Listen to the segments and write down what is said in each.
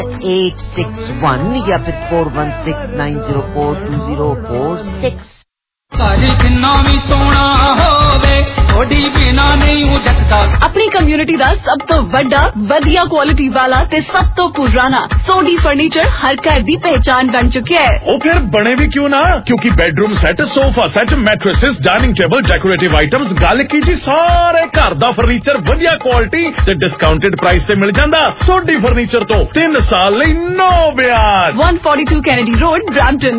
861 या फिर 4169042046। अपनी कम्युनिटी ਦਾ ਸਭ ਤੋਂ ਵੱਡਾ ਵਧੀਆ ਕੁਆਲਿਟੀ ਵਾਲਾ ਤੇ ਸਭ ਤੋਂ ਪੁਰਾਣਾ ਸੋਡੀ ਫਰਨੀਚਰ ਹਰ ਘਰ ਦੀ ਪਹਿਚਾਨ ਬਣ ਚੁੱਕਿਆ ਹੈ। ਉਹ ਫਿਰ ਬਣੇ ਵੀ ਕਿਉਂ ਨਾ, ਕਿਉਂਕਿ bedroom set, sofa set, mattresses, dining table, decorative items, ਗੱਲ ਕੀ ਜੀ ਸਾਰੇ ਘਰ ਦਾ ਫਰਨੀਚਰ ਵਧੀਆ ਕੁਆਲਿਟੀ ਤੇ ਡਿਸਕਾਊਂਟਡ ਪ੍ਰਾਈਸ ਤੇ ਮਿਲ ਜਾਂਦਾ। ਸੋਡੀ ਫਰਨੀਚਰ ਤੋਂ 3 ਸਾਲ ਲਈ ਨੋ ਵਿਆਜ। 142 Kennedy road, Brampton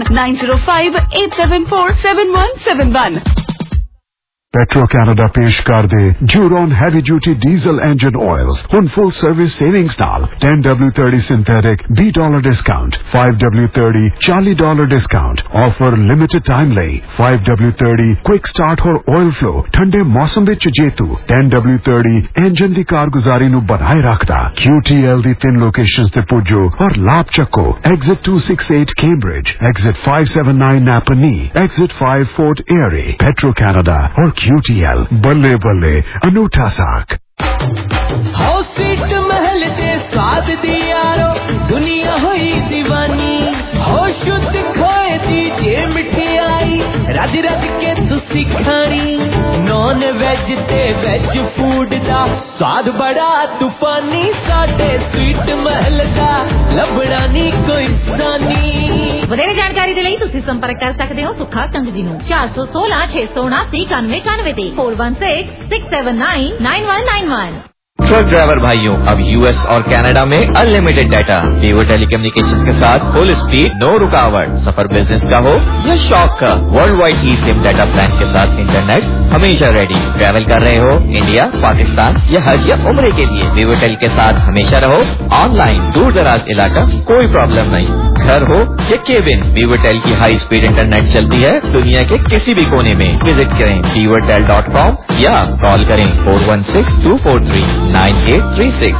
9058747171। Petro Canada پیش کر دے جورون heavy duty diesel engine oils ہن فل سروس سیونگز نال $10W30 synthetic $20 discount $5W30 $40 discount offer limited time لئی $5W30 کوئک سٹارٹ اور آئل فلو ٹھنڈے موسم وچ جیتو $10W30 انجن دی کارگزاری نو بنائے رکھدا QTL دی 3 لوکیشنز تے پجو اور لاب چکو exit 268 Cambridge exit 579 Napanee exit 5 Fort Erie Petro Canada اور QTL بلے بلے انوٹھا ساک ہاؤس سیٹ محل دے سواد دی یارو دنیا ہوئی دیوانی ہو شد کھائے دی جے مٹھائی رج رج کے تسی کھانی نان ویج تے ویج فوڈ دا سواد بڑا طوفانی ساڈے سویٹ محل دا لبڑا نہیں کوئی سانی ਵਧੇਰੇ ਜਾਣਕਾਰੀ ਦੇ ਲਈ ਤੁਸੀਂ ਸੰਪਰਕ ਕਰ ਸਕਦੇ ਹੋ ਸੁਖਾ ਕੰਗ ਜੀ ਨੂੰ 4166799191 ਤੇ 4166799191। ट्रक ड्राइवर भाइयों, अब यूएस और कनाडा में अनलिमिटेड डाटा वीवो टेलीकम्युनिकेशंस के साथ फुल स्पीड, नो रुकावट। सफर बिजनेस का हो या शौक का, world wide eSIM data plan के साथ इंटरनेट हमेशा रेडी। ट्रैवल कर रहे हो इंडिया, पाकिस्तान या हज या उम्रे के लिए, वीवो टेल के साथ हमेशा रहो ऑनलाइन। दूर दराज इलाका कोई प्रॉब्लम नहीं, घर हो या केबिन, वीवो टेल की हाई स्पीड इंटरनेट चलती है दुनिया के किसी भी कोने में। विजिट करें vivotel.com या कॉल करें 4162439836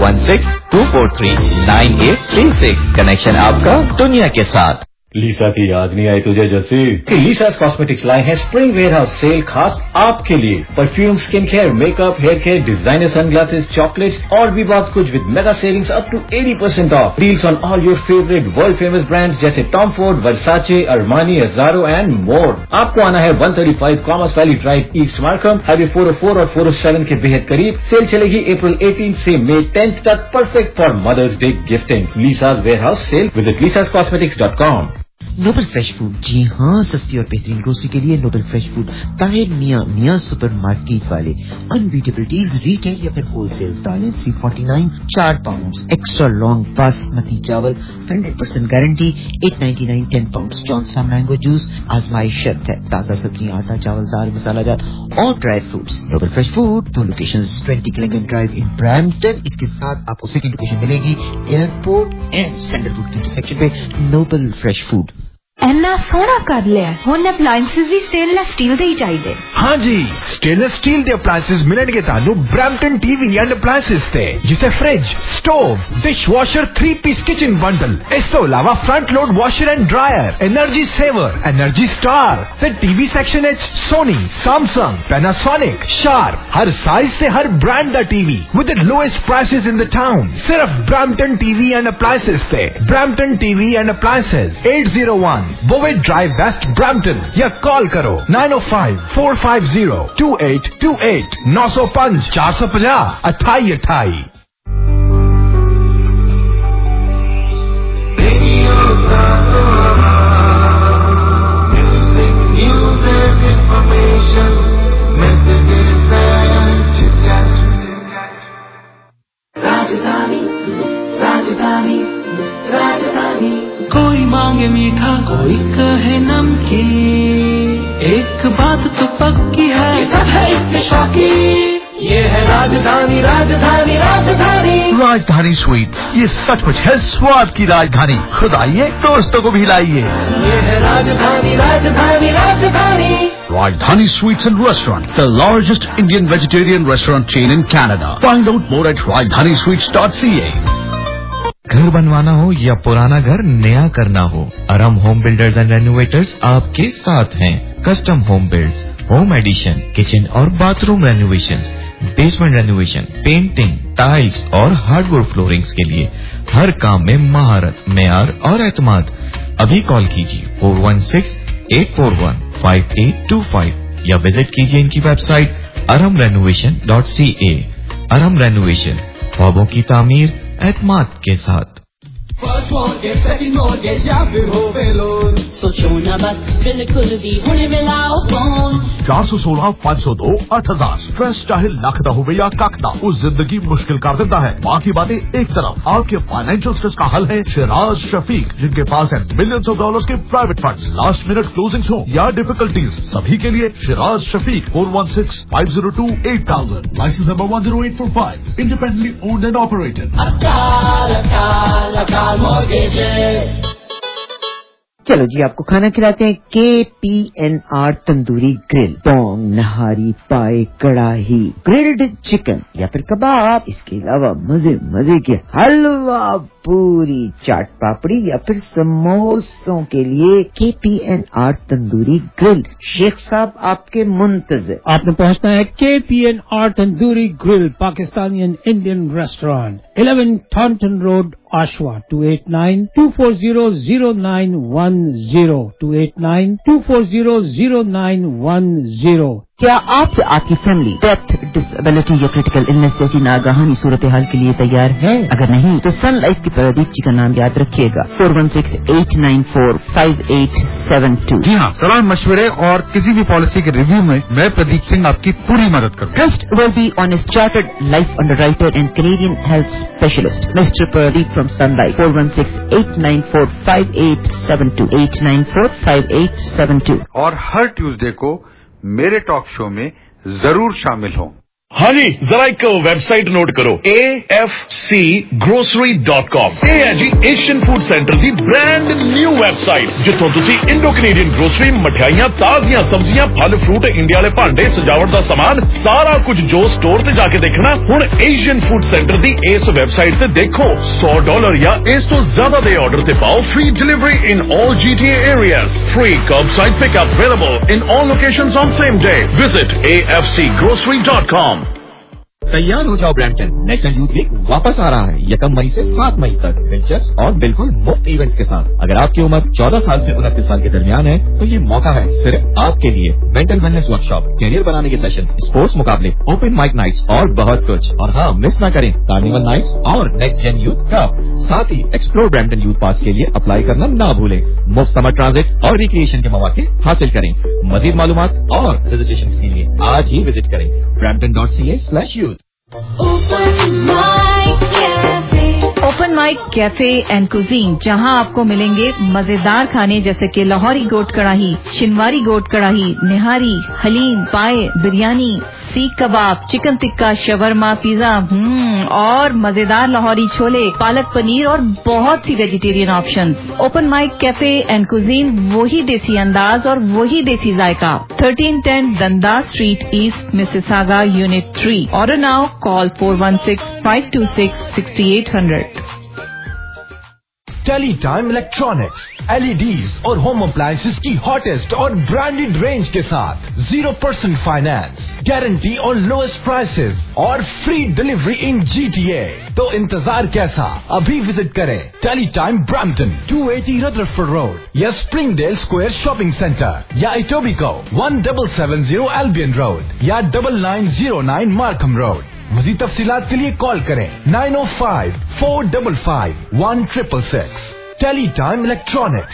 4162439836। कनेक्शन आपका दुनिया के साथ। لیسا کی یاد نہیں آئی تجھے جیسے کہ لیساز کاسمیٹکس لائے ہیں اسپرنگ ویئر ہاؤس سیل خاص آپ کے لیے۔ Perfume, skin care, makeup, hair care, designer sunglasses, chocolates اور بھی بہت کچھ with mega savings up to 80% off. Deals on all your favourite world famous brands جیسے Tom Ford, Versace, Armani, Azzaro and more. آپ کو آنا ہے 135 Commerce Valley Drive East Markham, highway 404 اور 407 کے بہت قریب۔ سیل چلے گی اپریل 18 سے مئی 10 تک، perfect for mother's day gifting. Lisa's warehouse sale, visit lisascosmetics.com۔ Noble fresh food, جی ہاں، سستی اور بہترین گروسری کے لیے نوبل فریش فوڈ، طاہر میاں سپر مارکیٹ والے۔ انبیٹیبلٹیز ریٹیل یا پھر ہول سیل۔ دالیں 349 4 پاؤنڈ، ایکسٹرا لانگ باسمتی چاول 100% گارنٹی 899 10 پاؤنڈ۔ جانسا مینگو جوس آزمائش شرط ہے۔ تازہ سبزیاں، آٹا، چاول، دال، مسالہ جات اور dry fruits. Noble fresh food, 2 location 20 کلنگن ڈرائیو ان برامپٹن۔ اس کے ساتھ آپ کو سیکنڈ لوکیشن ملے گی ایئرپورٹ اینڈ سینڈر روڈ کی انٹرسیکشن پہ۔ نوبل فریش فوڈ ਇੰਨਾ ਸੋਹਣਾ ਕਰ ਲਿਆ, ਹੁਣ ਅਪਲਾਈਐਂਸਿਸ ਵੀ ਸਟੇਨਲੈਸ ਸਟੀਲ ਦੇ ਹੀ ਚਾਹੀਦੇ। ਹਾਂ ਜੀ, ਸਟੇਨਲੈਸ ਸਟੀਲ ਦੇ ਅਪਲਾਈਐਂਸਿਸ ਮਿਲਣਗੇ ਤੁਹਾਨੂੰ ਬ੍ਰੈਂਪਟਨ ਟੀਵੀ ਐਂਡ ਅਪਲਾਈਐਂਸਿਸ ਤੇ, ਜਿੱਥੇ fridge, stove, dishwasher, 3 piece kitchen bundle, ਇਸ ਤੋਂ ਇਲਾਵਾ front load washer and dryer, energy saver, energy star ਤੇ ਟੀਵੀ ਸੈਕਸ਼ਨ ਵਿੱਚ ਸੋਨੀ, ਸੈਮਸੰਗ, ਪੈਨਾਸੋਨਿਕ, ਸ਼ਾਰਪ, ਹਰ ਸਾਈਜ਼ ਤੇ ਹਰ ਬ੍ਰਾਂਡ ਦਾ TV with the lowest prices in the town. ਸਿਰਫ ਬ੍ਰੈਂਪਟਨ ਟੀਵੀ ਐਂਡ ਅਪਲਾਈਐਂਸਿਸ ਤੇ। Brampton TV and appliances 801 Bovett Drive West, Brampton, या call करो 905-450-2828 905 450 2828। کوئی مانگے میٹھا کوئی کہے نمکین، ایک بات تو پکی ہے یہ سب ہے اس کے شوقین، یہ ہے راجدھانی راجدھانی راجدھانی راجدھانی سویٹس، یہ سچ مچ ہے سواد کی راجدھانی۔ خود آئیے، دوستوں کو بھی لائیے۔ یہ ہے راجدھانی راجدھانی راجدھانی۔ Rajdhani Sweets and Restaurant, the largest Indian vegetarian restaurant chain in Canada. Find out more at rajdhanisweets.ca. گھر بنوانا ہو یا پرانا گھر نیا کرنا ہو، Irum home builders and renovators آپ کے ساتھ ہیں۔ Custom home builds, home addition, kitchen اور bathroom renovations, basement renovation, painting, tiles और हार्डवुड फ्लोरिंग्स के लिए हर काम में महारत, मेयार और एतमाद। अभी कॉल कीजिए 416-841-5825 या विजिट कीजिए इनकी वेबसाइट aramrenovation.ca। अरम रेनोवेशन, ख्वाबों की तामीर एतमाद के साथ। फर्स्ट मॉर्गेज, सेकंड मॉर्गेज या फिर होवे लोन, सोचो ना बस बिल्कुल भी हुणे मिलाओ फोन। 416-502-8000 स्ट्रेस चाहे लख दा होवे या कख दा, वो जिंदगी मुश्किल कर देता है। बाकी बातें एक तरफ, आपके फाइनेंशियल स्ट्रेस का हल है शिराज शफीक, जिनके पास है मिलियंस ऑफ डॉलर्स के private funds. Last minute closings हो या डिफिकल्टीज, सभी के लिए Shiraz Shafiq 416-502-8000, licence number 10845, independently owned and operated. चलो जी, आपको खाना खिलाते हैं KPNR तंदूरी ग्रिल। पोंग, नहारी, पाए, कड़ाही, ग्रिल्ड चिकन या फिर कबाब, इसके अलावा मजे मजे के हलवा, पूरी, चाट पापड़ी या फिर समोसों के लिए KPNR तंदूरी ग्रिल। शेख साहब आपके मुंतज़िर। आपने पहुंचना है KPNR tandoori grill, Pakistani and Indian restaurant, 11 Taunton Road, Ashwa, 289-240-0910, 289-240-0910। क्या आप या आपकी फैमिली डेथ, डिसेबिलिटी या क्रिटिकल इलनेस जैसी नागाहानी सूरत हाल के लिए तैयार है? अगर नहीं तो सन लाइफ की प्रदीप जी का नाम याद रखिएगा, 416-894-5872। जी हाँ, सलाह मशवरे और किसी भी पॉलिसी के रिव्यू में मैं प्रदीप सिंह आपकी पूरी मदद करूँ। Trust worthy, honest, chartered life underwriter and Canadian health specialist, Mr. Pradeep from Sun Life, 416-894-5872, 894-5872। और हर ट्यूसडे को मेरे टॉक शो में जरूर शामिल हों। हाँ जी, जरा एक वेबसाइट नोट करो, AFCgrocery.com। ਇਹ ਹੈ ਜੀ ਏਸ਼ੀਅਨ ਫੂਡ ਸੈਂਟਰ ਦੀ ਬ੍ਰਾਂਡ ਨਿਊ ਵੈਬਸਾਈਟ, ਜਿੱਥੋਂ ਤੁਸੀਂ ਇੰਡੋ ਕੈਨੇਡੀਅਨ ਗਰੋਸਰੀ, ਮਠਿਆਈਆਂ, ਤਾਜ਼ੀਆਂ ਸਬਜ਼ੀਆਂ, ਫਲ ਫਰੂਟ, ਇੰਡੀਆ ਵਾਲੇ ਭਾਂਡੇ, ਸਜਾਵਟ ਦਾ ਸਮਾਨ, ਸਾਰਾ ਕੁਝ ਜੋ ਸਟੋਰ ਤੇ ਜਾ ਕੇ ਦੇਖਣਾ, ਹੁਣ ਏਸ਼ੀਅਨ ਫੂਡ ਸੈਂਟਰ ਦੀ ਇਸ ਵੈਬਸਾਈਟ ਤੇ ਦੇਖੋ। $100 ਜਾਂ ਇਸ ਤੋਂ ਜ਼ਿਆਦਾ ਦੇ ਆਰਡਰ ਤੇ ਪਾਓ free delivery in all GTA areas, free curbside pickup available in all locations on same day. Visit AFCgrocery.com। तैयार हो जाओ ब्रैम्पटन, नेशनल यूथ वीक वापस आ रहा है 1 मई से 7 मई तक, दिलचस्प और बिल्कुल मुफ्त इवेंट्स के साथ। अगर आपकी उम्र 14 साल से 29 साल के दरमियान है तो ये मौका है सिर्फ आपके लिए। मेंटल वेलनेस वर्कशॉप, कैरियर बनाने के सेशंस, स्पोर्ट्स मुकाबले, ओपन माइक नाइट्स और बहुत कुछ। और हाँ, मिस ना करें कार्निवल नाइट्स और नेक्स्ट जेन यूथ कप। साथ ही एक्सप्लोर ब्रैम्पटन यूथ पास के लिए अप्लाई करना ना भूलें। मुफ्त समर ट्रांजिट और रिक्रिएशन के मौके हासिल करें। मजीद मालूमात और रजिस्ट्रेशन के लिए आज ही विजिट करें brampton.ca/youth। Open mic cafe and cuisine, जहां आपको मिलेंगे मजेदार खाने जैसे कि लाहौरी गोट कढ़ाई, शिनवारी गोट कढ़ाई, निहारी, हलीम, पाए, बिरयानी, सीख कबाब, चिकन टिक्का, शवरमा, पिज्जा और मजेदार लाहौरी छोले, पालक पनीर और बहुत सी vegetarian options. Open mic cafe and cuisine, वही देसी अंदाज और वही देसी जायका। 1310 Dundas street east, Mississauga, unit 3। Order now, call 416-526-6800। Teletime electronics, LEDs और होम अप्लायंसेस की हॉटेस्ट और ब्रांडेड रेंज के साथ 0% फाइनेंस, गारंटी और लोएस्ट प्राइसेस और फ्री डिलीवरी इन GTA। तो इंतजार कैसा, अभी विजिट करें टेलीटाइम ब्रैम्पटन, 280 रदरफोर्ड रोड या स्प्रिंगडेल स्क्वायर शॉपिंग सेंटर, या इटोबिको 1770 एल्बियन रोड या 9909 मार्कम रोड। मज़ीद तफसीलात के लिए कॉल करें 905-455-1666। टेलीटाइम इलेक्ट्रॉनिक्स।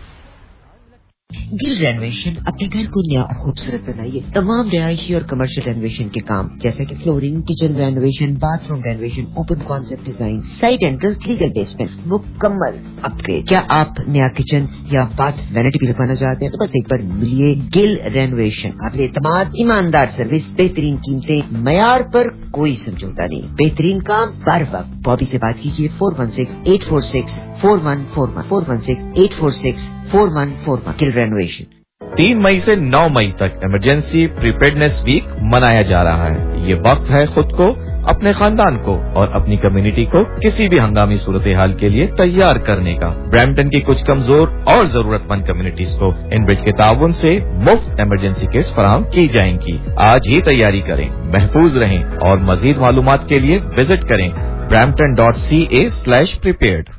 गिल रेनोवेशन, अपने घर को नया और खूबसूरत बनाइए। तमाम रिहायशी और कमर्शियल रेनोवेशन के काम जैसे कि flooring, kitchen renovation, bathroom renovation, open concept design, side entrance, legal basement, मुकम्मल अपग्रेड। क्या आप नया किचन या बाथ वैनिटी भी लगवाना चाहते हैं तो बस एक बार मिलिए गिल रेनोवेशन। आपके एतमाद, ईमानदार सर्विस, बेहतरीन कीमतें, मयार पर कोई समझौता नहीं, बेहतरीन काम बर वक्त। बॉबी से बात कीजिए 416-846-4141, 416-846-4141। गिल रेनोवेशन। 3 मई से 9 मई तक इमरजेंसी प्रिपेयर्डनेस वीक मनाया जा रहा है। ये वक्त है खुद को اپنے خاندان کو اور اپنی کمیونٹی کو کسی بھی ہنگامی صورتحال کے لیے تیار کرنے کا۔ برمپٹن کی کچھ کمزور اور ضرورت مند کمیونٹیز کو ان برج کے تعاون سے مفت ایمرجنسی کٹس فراہم کی جائیں گی۔ آج ہی تیاری کریں، محفوظ رہیں اور مزید معلومات کے لیے وزٹ کریں brampton.ca/prepared۔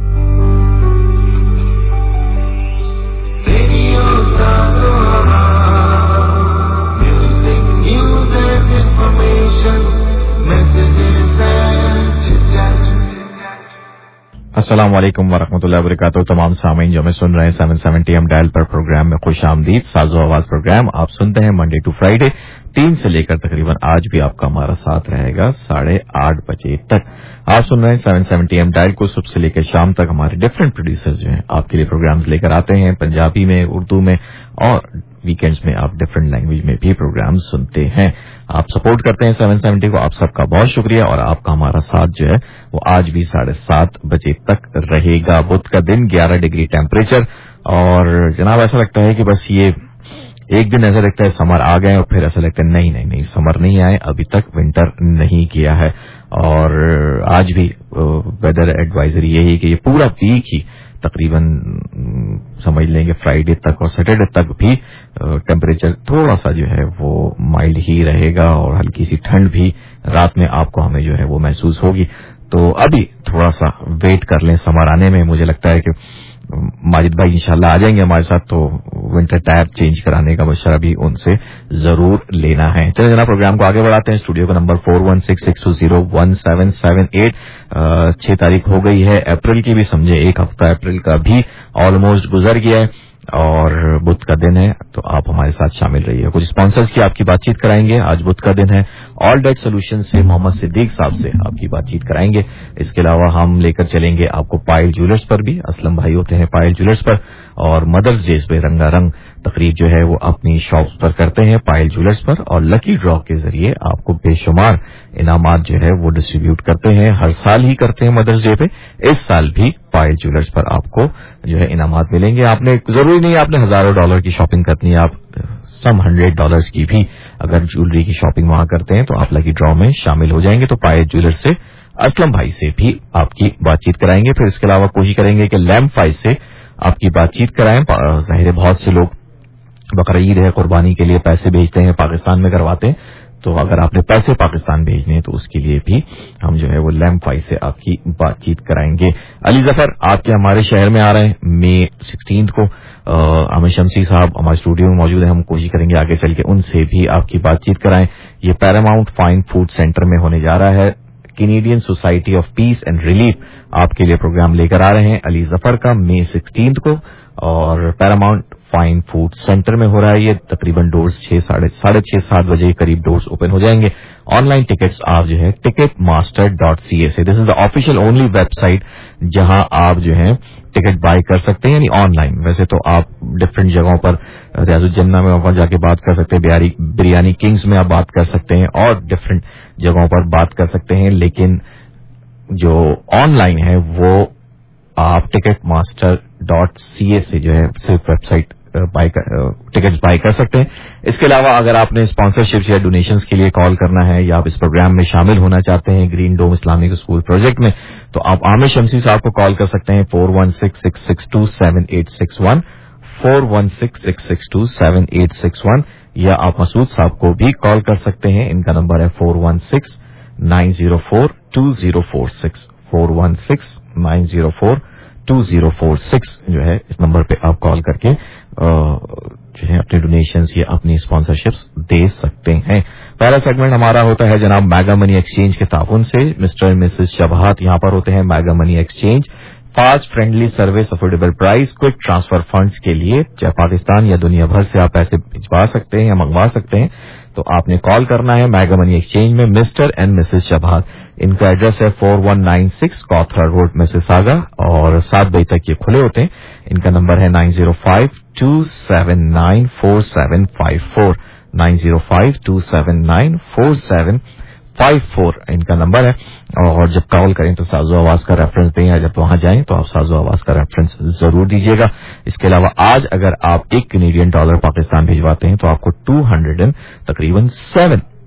السلام علیکم ورحمۃ اللہ وبرکاتہ۔ تمام سامعین جو ہمیں سن رہے ہیں 770 AM ڈائل پر پروگرام میں خوش آمدید۔ ساز و آواز پروگرام آپ سنتے ہیں منڈے ٹو فرائیڈے 3 سے لے کر تقریباً آج بھی آپ کا ہمارا ساتھ رہے گا 8:30 بجے تک۔ آپ سن رہے ہیں 770 AM ڈائل کو، صبح سے لے کر شام تک ہمارے ڈفرینٹ پروڈیوسرز جو ہیں آپ کے لیے پروگرامز لے کر آتے ہیں، پنجابی میں، اردو میں، اور ویکینڈز میں آپ ڈفرینٹ لینگویج میں بھی پروگرام سنتے ہیں۔ آپ سپورٹ کرتے ہیں 770 کو، آپ سب کا بہت شکریہ، اور آپ کا ہمارا ساتھ جو ہے وہ آج بھی 7:30 بجے تک رہے گا۔ بدھ کا دن 11 ڈگری ٹیمپریچر، اور جناب ایسا لگتا ہے کہ بس یہ ایک دن ایسا لگتا ہے سمر آ گئے، اور پھر ایسا لگتا ہے نہیں سمر نہیں آئے، ابھی تک ونٹر نہیں کیا ہے۔ اور آج بھی ویدر ایڈوائزری یہی کہ یہ پورا ویک ہی تقریباً سمجھ لیں گے فرائیڈے تک اور سیٹرڈے تک بھی ٹیمپریچر تھوڑا سا جو ہے وہ مائلڈ ہی رہے گا، اور ہلکی سی ٹھنڈ بھی رات میں آپ کو ہمیں جو ہے وہ محسوس ہوگی۔ تو ابھی تھوڑا سا ویٹ کر لیں سمر آنے میں۔ مجھے لگتا ہے کہ ماجد بھائی انشاءاللہ آ جائیں گے ہمارے ساتھ، تو ونٹر ٹائر چینج کرانے کا مشورہ بھی ان سے ضرور لینا ہے۔ چلیں جناب پروگرام کو آگے بڑھاتے ہیں۔ اسٹوڈیو کا نمبر 4166201778۔ 6 تاریخ ہو گئی ہے اپریل کی بھی، سمجھے ایک ہفتہ اپریل کا بھی آلموسٹ گزر گیا ہے، اور بدھ کا دن ہے، تو آپ ہمارے ساتھ شامل رہیے۔ کچھ اسپانسرز کی آپ کی بات چیت کرائیں گے۔ آج بدھ کا دن ہے، آل ڈیٹ سولوشن سے محمد صدیق صاحب سے آپ کی بات چیت کرائیں گے۔ اس کے علاوہ ہم لے کر چلیں گے آپ کو پائل جیولرز پر بھی، اسلم بھائی ہوتے ہیں پائل جیولرز پر، اور مدرز ڈے پہ رنگا رنگ تقریب جو ہے وہ اپنی شاپ پر کرتے ہیں پائل جیولرز پر، اور لکی ڈرا کے ذریعے آپ کو بے شمار انعامات جو ہے وہ ڈسٹریبیوٹ کرتے ہیں۔ ہر سال ہی کرتے ہیں مدرز ڈے پہ، اس سال بھی پائل جیولرز پر آپ کو جو ہے انعامات ملیں گے۔ آپ نے ضروری نہیں آپ نے ہزاروں ڈالر کی شاپنگ کرنی ہے، آپ سم $100 کی بھی اگر جیولری کی شاپنگ وہاں کرتے ہیں تو آپ لکی ڈرا میں شامل ہو جائیں گے۔ تو پائل جیولرز سے اسلم بھائی سے بھی آپ کی بات چیت کرائیں گے۔ پھر اس کے علاوہ کوشش کریں گے کہ لیمپ فائز سے آپ کی بات چیت کرائیں۔ ظاہر ہے بہت سے لوگ بقرعید ہے قربانی کے لیے پیسے بھیجتے ہیں، پاکستان میں کرواتے ہیں، تو اگر آپ نے پیسے پاکستان بھیجنے ہیں تو اس کے لیے بھی ہم جو ہے وہ لیمپ فائز سے آپ کی بات چیت کرائیں گے۔ علی ظفر آپ کے ہمارے شہر میں آ رہے ہیں مئی 16 کو۔ عامر شمسی صاحب ہمارے اسٹوڈیو میں موجود ہیں، ہم کوشش کریں گے آگے چل کے ان سے بھی آپ کی بات چیت کرائیں۔ یہ پیراماؤنٹ فائن فوڈ سینٹر میں ہونے جا رہا ہے۔ Canadian society of peace and relief آپ کے لیے پروگرام لے کر آ رہے ہیں علی ظفر کا مئی 16 کو، اور پیراماؤنٹ فائن فوڈ سینٹر میں ہو رہا ہے یہ۔ تقریباً ڈورز 6:30 7 بجے کے قریب ڈورز اوپن ہو جائیں گے۔ آن لائن ٹکٹس آپ جو ہے ticketmaster.ca سے، this is the official only website جہاں آپ جو ہے ٹکٹ بائی کر سکتے ہیں، یعنی آن لائن۔ ویسے تو آپ ڈفرینٹ جگہوں پر ریاض الجنہ میں وہاں جا کے بات کر سکتے ہیں، بریانی کنگز میں آپ بات کر سکتے ہیں، اور ڈفرینٹ جگہوں پر بات کر سکتے ہیں، لیکن جو آن لائن ہے وہ آپ ticketmaster.ca سے جو ہے صرف ویب سائٹ ٹکٹس بائی کر سکتے ہیں۔ اس کے علاوہ اگر آپ نے اسپانسرشپ یا ڈونیشنز کے لیے کال کرنا ہے، یا آپ اس پروگرام میں شامل ہونا چاہتے ہیں green dome Islamic school project میں، تو آپ عامر شمسی صاحب کو کال کر سکتے ہیں 4166627861 4166627861، یا آپ مسعود صاحب کو بھی کال کر سکتے ہیں، ان کا نمبر ہے 4169042046 4169042046 جو ہے اس نمبر پہ آپ کال کر کے جو ہے اپنے ڈونیشنز یا اپنی اسپانسرشپس دے سکتے ہیں۔ پہلا سیگمنٹ ہمارا ہوتا ہے جناب میگا منی ایکسچینج کے تعاون سے۔ مسٹر اینڈ مسز شبہات یہاں پر ہوتے ہیں mega money exchange, fast friendly service, affordable prize, quick transfer funds کے لیے، چاہے پاکستان یا دنیا بھر سے آپ پیسے بھجوا سکتے ہیں یا منگوا سکتے ہیں، تو آپ نے کال کرنا ہے میگا منی ایکسچینج میں مسٹر اینڈ مسز شبہات۔ ان کا ایڈریس ہے 4196 کوتھرا روڈ مسیساگا، اور 7 بجے تک یہ کھلے ہوتے ہیں۔ ان کا نمبر ہے 9052794754 9052794754 ان کا نمبر ہے۔ اور جب کال کریں تو سازو آواز کا ریفرنس دیں، یا جب وہاں جائیں تو آپ سازو آواز کا ریفرنس ضرور دیجیے گا۔ اس کے علاوہ آج اگر آپ $1 کینیڈین پاکستان بھجواتے ہیں تو آپ کو تقریباً 7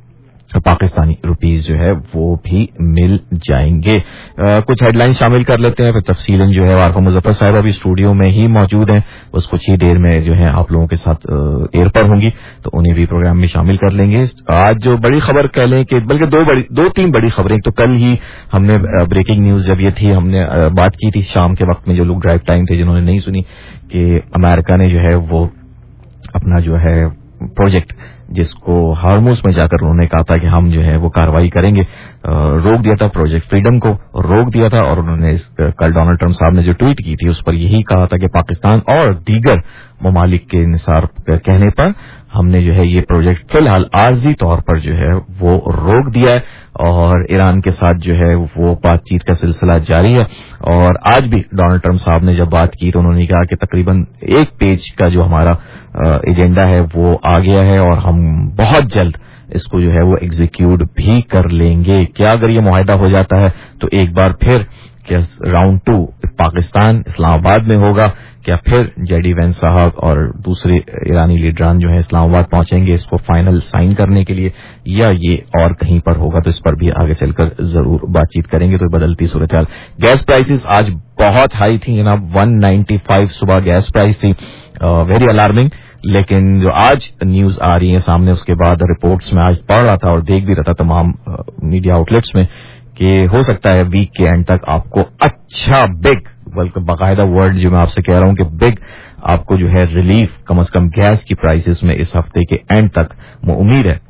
پاکستانی روپیز جو ہے وہ بھی مل جائیں گے. کچھ ہیڈ لائن شامل کر لیتے ہیں, پھر تفصیلاً جو ہے عارفہ مظفر صاحب ابھی اسٹوڈیو میں ہی موجود ہیں, بس کچھ ہی دیر میں جو ہے آپ لوگوں کے ساتھ ایئر پر ہوں گی تو انہیں بھی پروگرام میں شامل کر لیں گے. آج جو بڑی خبر کہہ لیں کہ بلکہ دو تین بڑی خبریں, تو کل ہی ہم نے بریکنگ نیوز جب یہ تھی ہم نے بات کی تھی شام کے وقت میں, جو لوگ ڈرائیو ٹائم تھے جنہوں نے نہیں سنی, کہ امریکہ نے جو ہے وہ اپنا جو ہے پروجیکٹ جس کو ہارموز میں جا کر انہوں نے کہا تھا کہ ہم جو ہے وہ کارروائی کریں گے, روک دیا تھا, پروجیکٹ فریڈم کو روک دیا تھا. اور انہوں نے کل ڈونلڈ ٹرمپ صاحب نے جو ٹویٹ کی تھی اس پر یہی کہا تھا کہ پاکستان اور دیگر ممالک کے انحصار کہنے پر ہم نے جو ہے یہ پروجیکٹ فی الحال عارضی طور پر جو ہے وہ روک دیا ہے, اور ایران کے ساتھ جو ہے وہ بات چیت کا سلسلہ جاری ہے. اور آج بھی ڈونلڈ ٹرمپ صاحب نے جب بات کی تو انہوں نے کہا کہ تقریباً 1 پیج کا جو ہمارا ایجنڈا ہے وہ آ گیا ہے اور ہم بہت جلد اس کو جو ہے وہ ایگزیکیوٹ بھی کر لیں گے. کیا اگر یہ معاہدہ ہو جاتا ہے تو ایک بار پھر کیا راؤنڈ 2 پاکستان اسلام آباد میں ہوگا, کیا پھر جے ڈی وینس صاحب اور دوسرے ایرانی لیڈران جو ہیں اسلام آباد پہنچیں گے اس کو فائنل سائن کرنے کے لیے, یا یہ اور کہیں پر ہوگا, تو اس پر بھی آگے چل کر ضرور بات چیت کریں گے. تو بدلتی صورتحال, گیس پرائسز آج بہت ہائی تھی جناب, 195 صبح گیس پرائس تھی, ویری الارمنگ. لیکن جو آج نیوز آ رہی ہے سامنے اس کے بعد رپورٹس میں آج پڑھ رہا تھا اور دیکھ بھی رہا تھا تمام میڈیا آؤٹ لیٹس میں کہ ہو سکتا ہے ویک کے اینڈ تک آپ کو اچھا بگ, بلکہ باقاعدہ ورڈ جو میں آپ سے کہہ رہا ہوں کہ بگ آپ کو جو ہے ریلیف کم از کم گیس کی پرائسز میں اس ہفتے کے اینڈ تک امید ہے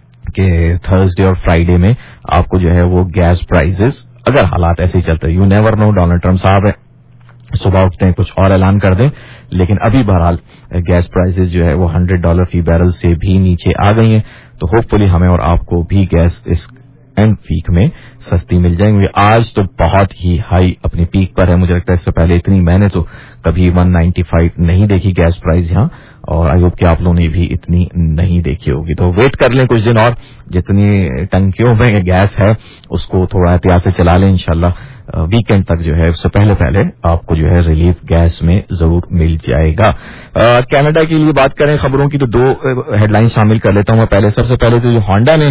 کہ تھرسڈے اور فرائیڈے میں آپ کو جو ہے وہ گیس پرائسز, اگر حالات ایسے ہی چلتے, you never know, Donald Trump صاحب ہے صبح اٹھتے ہیں کچھ اور اعلان کر دیں, لیکن ابھی بہرحال گیس پرائسز جو ہے وہ $100 فی بیرل سے بھی نیچے آ گئی ہیں. تو ہوپ فلی ہمیں اور آپ کو بھی گیس اس اینڈ پیک میں سستی مل جائیں گے. آج تو بہت ہی ہائی اپنی پیک پر ہے, مجھے لگتا ہے اس سے پہلے اتنی میں نے تو کبھی 195 نہیں دیکھی گیس پرائز یہاں, اور آئی ہوپ کہ آپ لوگوں نے بھی اتنی نہیں دیکھی ہوگی. تو ویٹ کر لیں کچھ دن اور, جتنی ٹنکیوں میں گیس ہے اس کو تھوڑا احتیاط سے چلا لیں, انشاءاللہ ویکینڈ تک جو ہے اس سے پہلے آپ کو جو ہے ریلیف گیس میں ضرور مل جائے گا. کینیڈا کے لیے بات کریں خبروں کی تو 2 ہیڈ لائن شامل کر لیتا ہوں میں. سب سے پہلے تو جو ہونڈا نے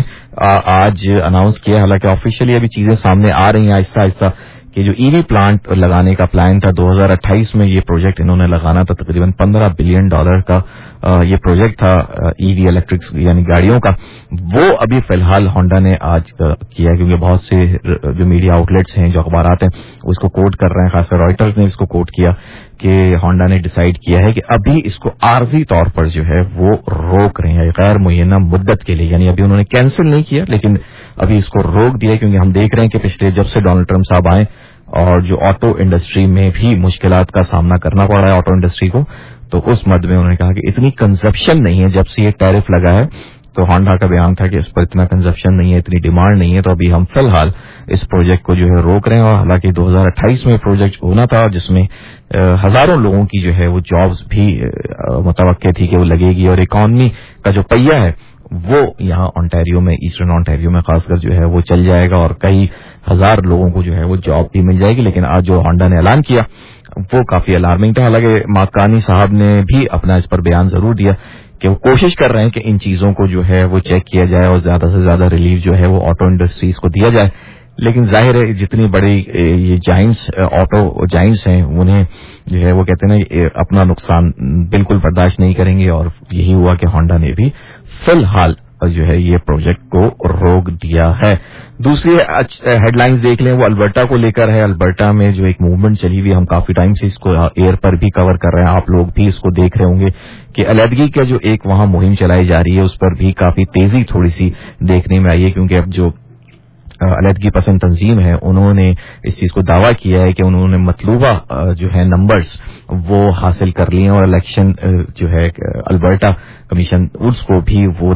آج اناؤنس کیا, حالانکہ آفیشیلی ابھی چیزیں سامنے آ رہی ہیں آہستہ آہستہ, کہ جو ای وی پلانٹ لگانے کا پلان تھا 2028 میں, یہ پروجیکٹ انہوں نے لگانا تھا, تقریباً $15 بلین کا یہ پروجیکٹ تھا ای وی الیکٹرک یعنی گاڑیوں کا. وہ ابھی فی الحال ہونڈا نے آج کیا, کیونکہ بہت سے جو میڈیا آؤٹ لیٹس ہیں جو اخبارات ہیں اس کو کوٹ کر رہے ہیں, خاص کر رائٹرز نے اس کو کوٹ کیا کہ ہونڈا نے ڈیسائیڈ کیا ہے کہ ابھی اس کو عارضی طور پر جو ہے وہ روک رہے ہیں غیر معینہ مدت کے لیے, یعنی ابھی انہوں نے کینسل نہیں کیا لیکن ابھی اس کو روک دیا, کیونکہ ہم دیکھ رہے ہیں کہ پچھلے جب سے ڈونلڈ ٹرمپ صاحب آئے اور جو آٹو انڈسٹری میں بھی مشکلات کا سامنا کرنا پڑ رہا ہے آٹو انڈسٹری کو, تو اس مد میں انہوں نے کہا کہ اتنی کنزپشن نہیں ہے جب سے یہ ٹیرف لگا ہے. تو ہونڈا کا بیان تھا کہ اس پر اتنا کنزپشن نہیں ہے, اتنی ڈیمانڈ نہیں ہے, تو ابھی ہم فی الحال اس پروجیکٹ کو جو ہے روک رہے ہیں. اور حالانکہ 2028 میں پروجیکٹ ہونا تھا جس میں ہزاروں لوگوں کی جو ہے وہ جابز بھی متوقع تھی کہ وہ لگے گی, اور اکانومی کا جو پہیہ ہے وہ یہاں اونٹاریو میں, ایسٹرن اونٹاریو میں خاص کر جو ہے وہ چل جائے گا, اور کئی ہزار لوگوں کو جو ہے وہ جاب بھی مل جائے گی. لیکن آج جو ہونڈا نے اعلان کیا وہ کافی الارمنگ تھا. حالانکہ ماکانی صاحب نے بھی اپنا اس پر بیان ضرور دیا کہ وہ کوشش کر رہے ہیں کہ ان چیزوں کو جو ہے وہ چیک کیا جائے اور زیادہ سے زیادہ ریلیف جو ہے وہ آٹو انڈسٹریز کو دیا جائے. لیکن ظاہر ہے جتنی بڑی یہ جائنٹس آٹو جائنٹس ہیں انہیں جو ہے وہ کہتے ہیں نا اپنا نقصان بالکل برداشت نہیں کریں گے, اور یہی ہوا کہ ہونڈا نے بھی فی الحال جو ہے یہ پروجیکٹ کو روک دیا ہے. دوسری ہیڈ لائنز دیکھ لیں, وہ البرٹا کو لے کر ہے. البرٹا میں جو ایک موومنٹ چلی ہوئی, ہم کافی ٹائم سے اس کو ایئر پر بھی کور کر رہے ہیں, آپ لوگ بھی اس کو دیکھ رہے ہوں گے کہ علیحدگی کا جو ایک وہاں مہم چلائی جا رہی ہے اس پر بھی کافی تیزی تھوڑی سی دیکھنے میں آئی ہے, کیونکہ اب جو علیحدگی پسند تنظیم ہے انہوں نے اس چیز کو دعویٰ کیا ہے کہ انہوں نے مطلوبہ جو ہے نمبرز وہ حاصل کر لیے, اور الیکشن جو ہے البرٹا کمیشن اس کو بھی وہ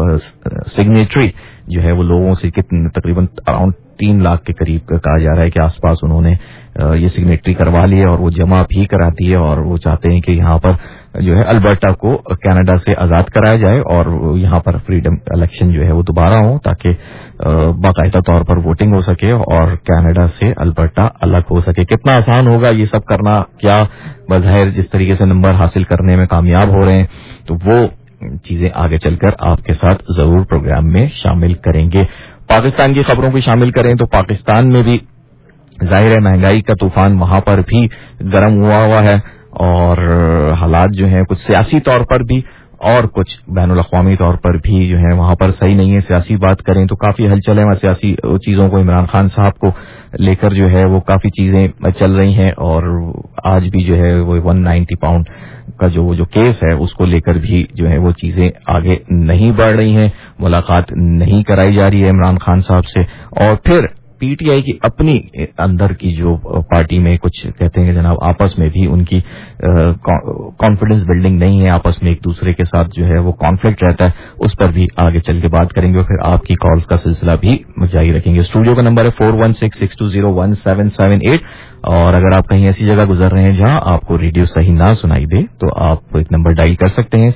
سگنیٹری جو ہے وہ لوگوں سے تقریباً اراؤنڈ 3 لاکھ کے قریب کہا جا رہا ہے کہ آس پاس انہوں نے یہ سگنیٹری کروا لی ہے, اور وہ جمع بھی کرا دی ہے, اور وہ چاہتے ہیں کہ یہاں پر جو ہے البرٹا کو کینیڈا سے آزاد کرایا جائے اور یہاں پر فریڈم الیکشن جو ہے وہ دوبارہ ہو, تاکہ باقاعدہ طور پر ووٹنگ ہو سکے اور کینیڈا سے البرٹا الگ ہو سکے. کتنا آسان ہوگا یہ سب کرنا, کیا بظاہر جس طریقے سے نمبر حاصل کرنے میں کامیاب ہو رہے ہیں تو وہ چیزیں آگے چل کر آپ کے ساتھ ضرور پروگرام میں شامل کریں گے. پاکستان کی خبروں کو شامل کریں تو پاکستان میں بھی ظاہر ہے مہنگائی کا طوفان وہاں پر بھی گرم ہوا ہے اور حالات جو ہیں کچھ سیاسی طور پر بھی اور کچھ بین الاقوامی طور پر بھی جو ہے وہاں پر صحیح نہیں ہے. سیاسی بات کریں تو کافی ہلچل ہے وہاں سیاسی چیزوں کو. عمران خان صاحب کو لے کر جو ہے وہ کافی چیزیں چل رہی ہیں اور آج بھی جو ہے وہ 190 پاؤنڈ کا جو کیس ہے اس کو لے کر بھی جو ہے وہ چیزیں آگے نہیں بڑھ رہی ہیں. ملاقات نہیں کرائی جا رہی ہے عمران خان صاحب سے. اور پھر پی ٹی آئی کی اپنی اندر کی جو پارٹی میں کچھ کہتے ہیں کہ جناب آپس میں بھی ان کی کانفیڈنس بلڈنگ نہیں ہے, آپس میں ایک دوسرے کے ساتھ جو ہے وہ کانفلکٹ رہتا ہے. اس پر بھی آگے چل کے بات کریں گے اور پھر آپ کی کالز کا سلسلہ بھی جاری رکھیں گے. اسٹوڈیو کا نمبر ہے 4166201778 اور اگر آپ کہیں ایسی جگہ گزر رہے ہیں جہاں آپ کو ریڈیو صحیح نہ سنائی دے تو آپ ایک نمبر ڈائل کر سکتے ہیں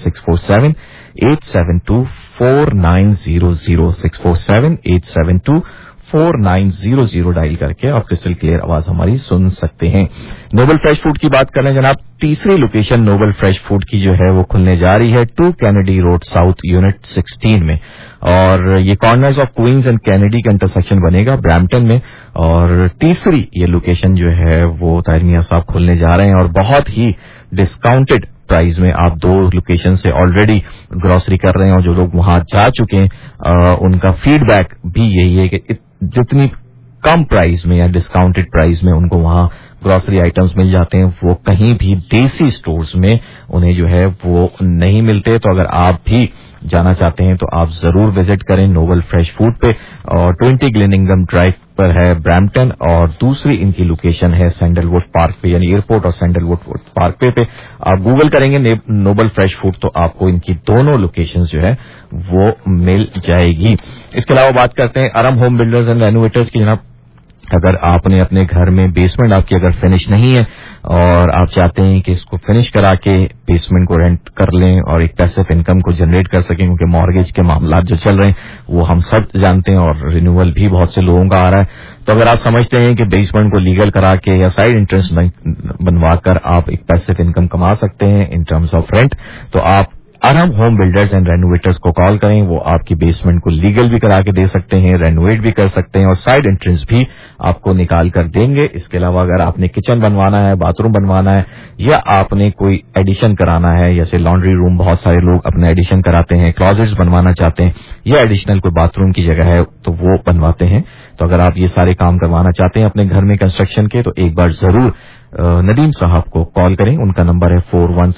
647-872-4900 647-872-4900 ڈائل کر کے آپ کرسٹل کلیئر آواز ہماری سن سکتے ہیں. نوبل فریش فوڈ کی بات کریں جناب, تیسری لوکیشن نوبل فریش فوڈ کی جو ہے وہ کھلنے جا رہی ہے 2 کینیڈی روڈ ساؤتھ یونٹ 16 میں اور یہ corners of Queens and Kennedy کا انٹرسیکشن بنے گا برامپٹن میں. اور تیسری یہ لوکیشن جو ہے وہ طاہر میاں صاحب کھلنے جا رہے ہیں اور بہت ہی ڈسکاؤنٹڈ پرائز میں. آپ 2 لوکیشن سے آلریڈی گروسری کر رہے ہیں اور جو لوگ وہاں جا چکے ہیں ان کا فیڈ بیک بھی یہی ہے کہ جتنی کم پرائز میں یا ڈسکاؤنٹڈ پرائز میں ان کو وہاں گروسری آئٹمز مل جاتے ہیں وہ کہیں بھی دیسی سٹورز میں انہیں جو ہے وہ نہیں ملتے. تو اگر آپ بھی جانا چاہتے ہیں تو آپ ضرور وزٹ کریں نوبل فریش فوڈ پہ. اور 20 گلیننگم ڈرائیو پر ہے برامپٹن اور دوسری ان کی لوکیشن ہے سینڈل ووڈ پارک پہ یعنی ایئرپورٹ اور سینڈل ووڈ پارک پہ. آپ گوگل کریں گے نوبل فریش فوڈ تو آپ کو ان کی دونوں لوکیشنز جو ہے وہ مل جائے گی. اس کے علاوہ بات کرتے ہیں Irum home builders and renovators کی. جناب اگر آپ نے اپنے گھر میں بیسمنٹ آپ کی اگر فنش نہیں ہے اور آپ چاہتے ہیں کہ اس کو فنش کرا کے بیسمنٹ کو رینٹ کر لیں اور ایک پیسیو انکم کو جنریٹ کر سکیں کیونکہ مارگیج کے معاملات جو چل رہے ہیں وہ ہم سب جانتے ہیں اور رینیول بھی بہت سے لوگوں کا آ رہا ہے. تو اگر آپ سمجھتے ہیں کہ بیسمنٹ کو لیگل کرا کے یا سائڈ انٹرسٹ بنوا کر آپ ایک پیسیو انکم کما سکتے ہیں ان ٹرمز آف رینٹ تو آپ Irum home builders and renovators کو کال کریں. وہ آپ کی بیسمنٹ کو لیگل بھی کرا کے دے سکتے ہیں, رینوویٹ بھی کر سکتے ہیں اور سائڈ انٹرنس بھی آپ کو نکال کر دیں گے. اس کے علاوہ اگر آپ نے کچن بنوانا ہے, باتھ روم بنوانا ہے یا آپ نے کوئی ایڈیشن کرانا ہے جیسے لانڈری روم بہت سارے لوگ اپنا ایڈیشن کراتے ہیں, کلازٹس بنوانا چاہتے ہیں یا ایڈیشنل کوئی باتھ روم کی جگہ ہے تو وہ بنواتے ہیں. تو اگر آپ یہ سارے کام کروانا چاہتے ہیں اپنے گھر میں کنسٹرکشن کے تو ایک بار ضرور ندیم صاحب کو کال کریں. ان کا نمبر ہے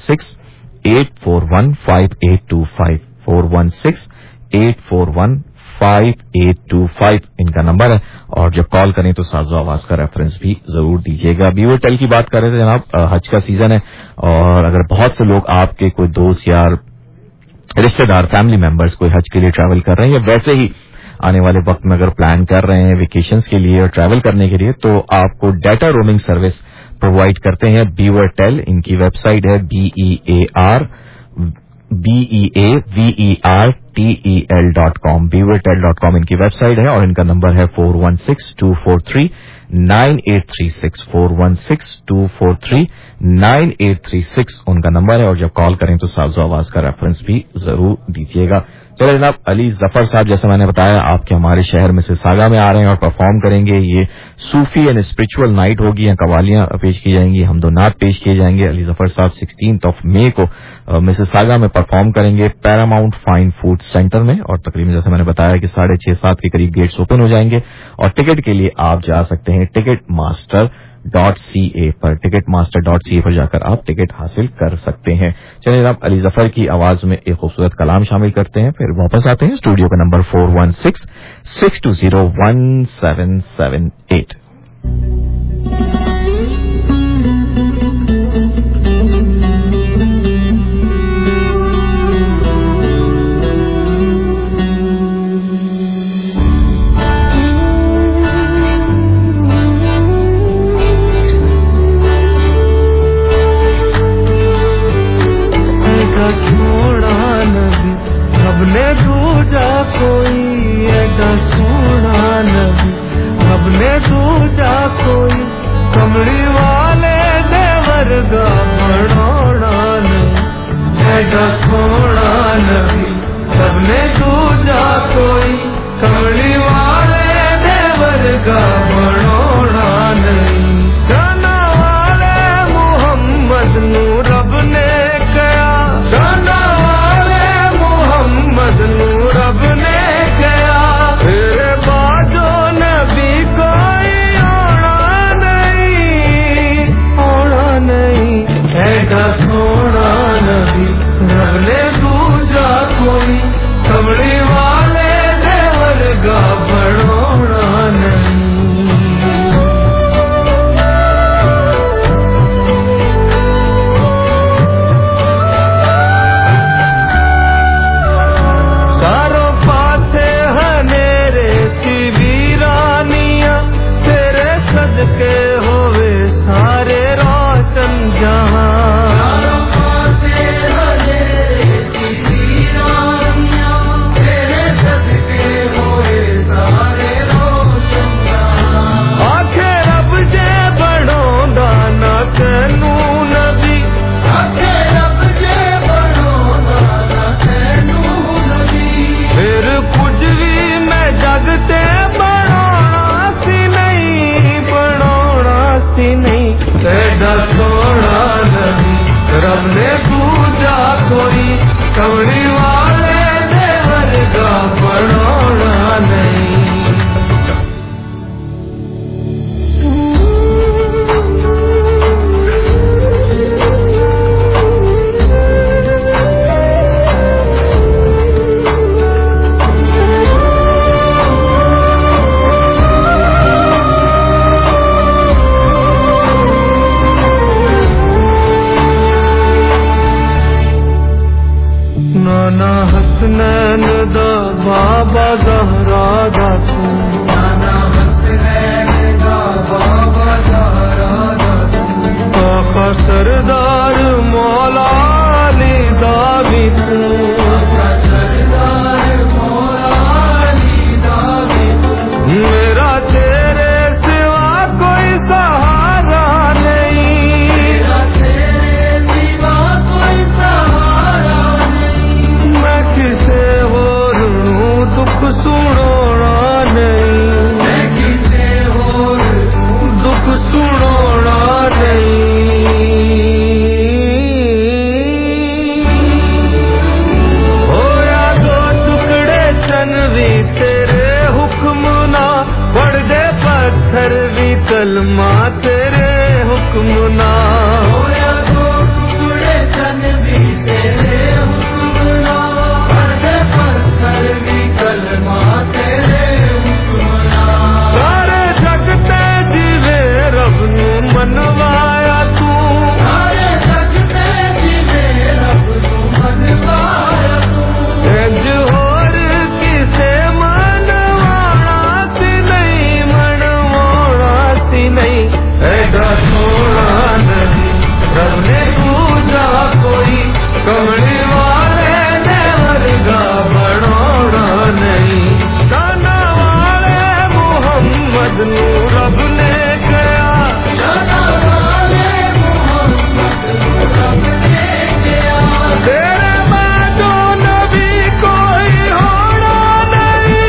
416-841-5825 416-841-5825 ان کا نمبر ہے. اور جب کال کریں تو ساز و آواز کا ریفرنس بھی ضرور دیجیے گا. بیور ٹیل کی بات کر رہے تھے جناب, حج کا سیزن ہے اور اگر بہت سے لوگ آپ کے کوئی دوست یا رشتے دار فیملی ممبرز کوئی حج کے لیے ٹریول کر رہے ہیں یا ویسے ہی آنے والے وقت میں اگر پلان کر رہے ہیں ویکیشنز کے لیے اور ٹریول کرنے کے لیے تو آپ کو ڈیٹا رومنگ سروس پرووائڈ کرتے ہیں بیور ٹیل. ان کی ویب سائٹ ہے beavertel.com beavertel.com ان کی ویب سائٹ ہے اور ان کا نمبر ہے 416-243-9836 416-243-9836 ان کا نمبر ہے. اور جب کال کریں تو ساز و آواز کا ریفرنس بھی ضرور دیجیے گا. چلو جناب, علی ظفر صاحب جیسے میں نے بتایا آپ کے ہمارے شہر میں مسیساگا میں آ رہے ہیں اور پرفارم کریں گے. یہ صوفی اینڈ اسپرچول نائٹ ہوگی, یا قوالیاں پیش کی جائیں گی, حمد و نعت پیش کیے جائیں گے. علی ظفر صاحب 16 مئی کو مسیساگا میں پرفارم کریں گے پیراماؤنٹ فائن فوڈ سینٹر میں اور تقریباً جیسے میں نے بتایا کہ 6:30-7 کے قریب گیٹس اوپن ہو جائیں گے. اور ٹکٹ کے لیے آپ جا سکتے ہیں ticketmaster.ca پر. ticketmaster.ca پر جا کر آپ ٹکٹ حاصل کر سکتے ہیں. چلیے جناب, علی ظفر کی آواز میں ایک خوبصورت کلام شامل کرتے ہیں پھر واپس آتے ہیں. اسٹوڈیو کا نمبر 416-620-1778. کوئی ایڈا سونا نبی, اب نے دو جا کوئی नबी सब ने दूजा कोई कमली वाले देवर का बनोड़ा नहीं जाना वाले मोहम्मद नू रब ने कया जाना वाले मोहम्मद नू रब ने कया तेरे बाजो नबी कोई आना नहीं ऐसा सोना नबी रब ने दूजा कोई कमली वाले देवर का बनोड़ा नहीं सारों पासे हनेरे सी वीरानिया तेरे सदके होवे सारे रोशन जहां सोना नबी रब ने पूजा कोई कमली वाले देवर का बनोड़ा नहीं नाना हसनैन दा बाबा ज़हरा दा तू नाना हसनैन दा बाबा ज़हरा दा तू आका सरदार मौला अली दा भी तू आका सरदार मौला अली दा भी तू मेरा तेरे सिवा कोई सहारा नहीं मेरा तेरे सिवा कोई सहारा किसे और दुख सुनोना नहीं मैं किसे और दुख सुनोना नहीं होया दो टुकड़े चन भी तेरे हुक्म ना पड़ दे पत्थर भी कलमा तेरे हुक्म ना होया दो टुकड़े चन भी तेरे सारे जगते जीवे रब नू मनवाया तू सारे जगते जीवे रब नू मनवाया तू इंज होर किसे मनवाना सी नहीं ऐसा सोना नबी रब ने पूजा कोई कमली वाले देवर का बनोड़ा नहीं जाना वाले मोहम्मद नू रब ने कया जाना वाले मोहम्मद नू रब ने कया तेरे बाजो नबी कोई होना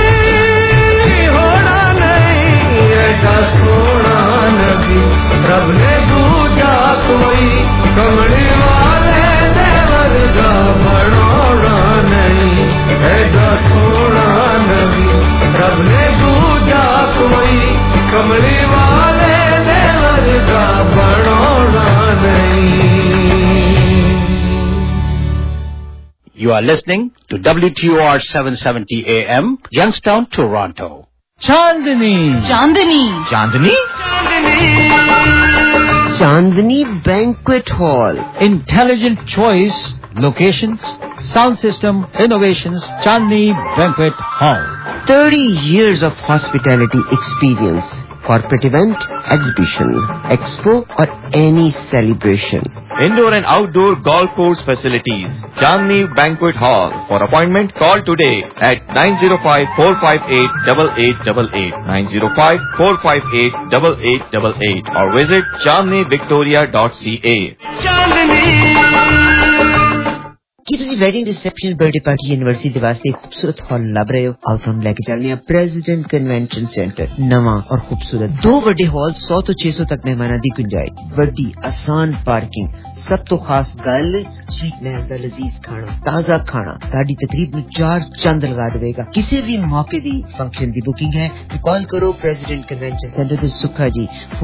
नहीं ऐसा सोना नबी रब ने दूजा कोई कमली वाले देवर का बनोड़ा नहीं ऐसा सोना नबी रब ने दूजा कोई कमली वाले देवर का बनोड़ा नहीं You are listening to WTOR 770 AM, Youngstown, Toronto. Chandni. Chandni. Chandni? Chandni Banquet Hall. Intelligent choice, locations, sound system, innovations, Chandni Banquet Hall. 30 years of hospitality experience. Corporate event, exhibition, expo or any celebration. Indoor and outdoor golf course facilities. Chandni Banquet Hall. For appointment, call today at 905-458-8888, 905-458-8888 or visit chandnivictoria.ca. ਕੀ ਤੁਸੀਂ wedding reception birthday party anniversary ਦੇ ਵਾਸਤੇ ਖੂਬਸੂਰਤ ਹਾਲ ਲੱਭ ਰਹੇ ਹੋ? ਆਓ ਤੁਹਾਨੂੰ ਲੈ ਕੇ ਚੱਲਦੇ ਹਾਂ ਪ੍ਰੈਜ਼ੀਡੈਂਟ ਕਨਵੈਨਸ਼ਨ ਸੈਂਟਰ, ਨਵਾਂ ਔਰ ਖੂਬਸੂਰਤ 2 ਵੱਡੇ ਹਾਲ, 100 ਤੋਂ 600 ਤੱਕ ਮਹਿਮਾਨਾਂ ਦੀ ਗੁੰਜਾਇਸ਼, ਵੱਡੀ ਆਸਾਨ ਪਾਰਕਿੰਗ, ਸਭ ਤੋਂ ਖਾਸ ਗੱਲ ਸਵੀਟ ਮਹਿਲ ਦਾ ਲਜ਼ੀਜ਼ ਖਾਣਾ, ਤਾਜ਼ਾ ਖਾਣਾ ਤੁਹਾਡੀ ਤਕਰੀਬ ਨੂੰ 4 ਚੰਦ ਲਗਾ ਦੇਵੇਗਾ। ਕਿਸੇ ਵੀ ਮੌਕੇ ਦੀ ਫੰਕਸ਼ਨ ਦੀ ਬੁਕਿੰਗ ਹੈ تو کال کرو پریزیڈنٹ کنونشن سینٹر دے سکھا جی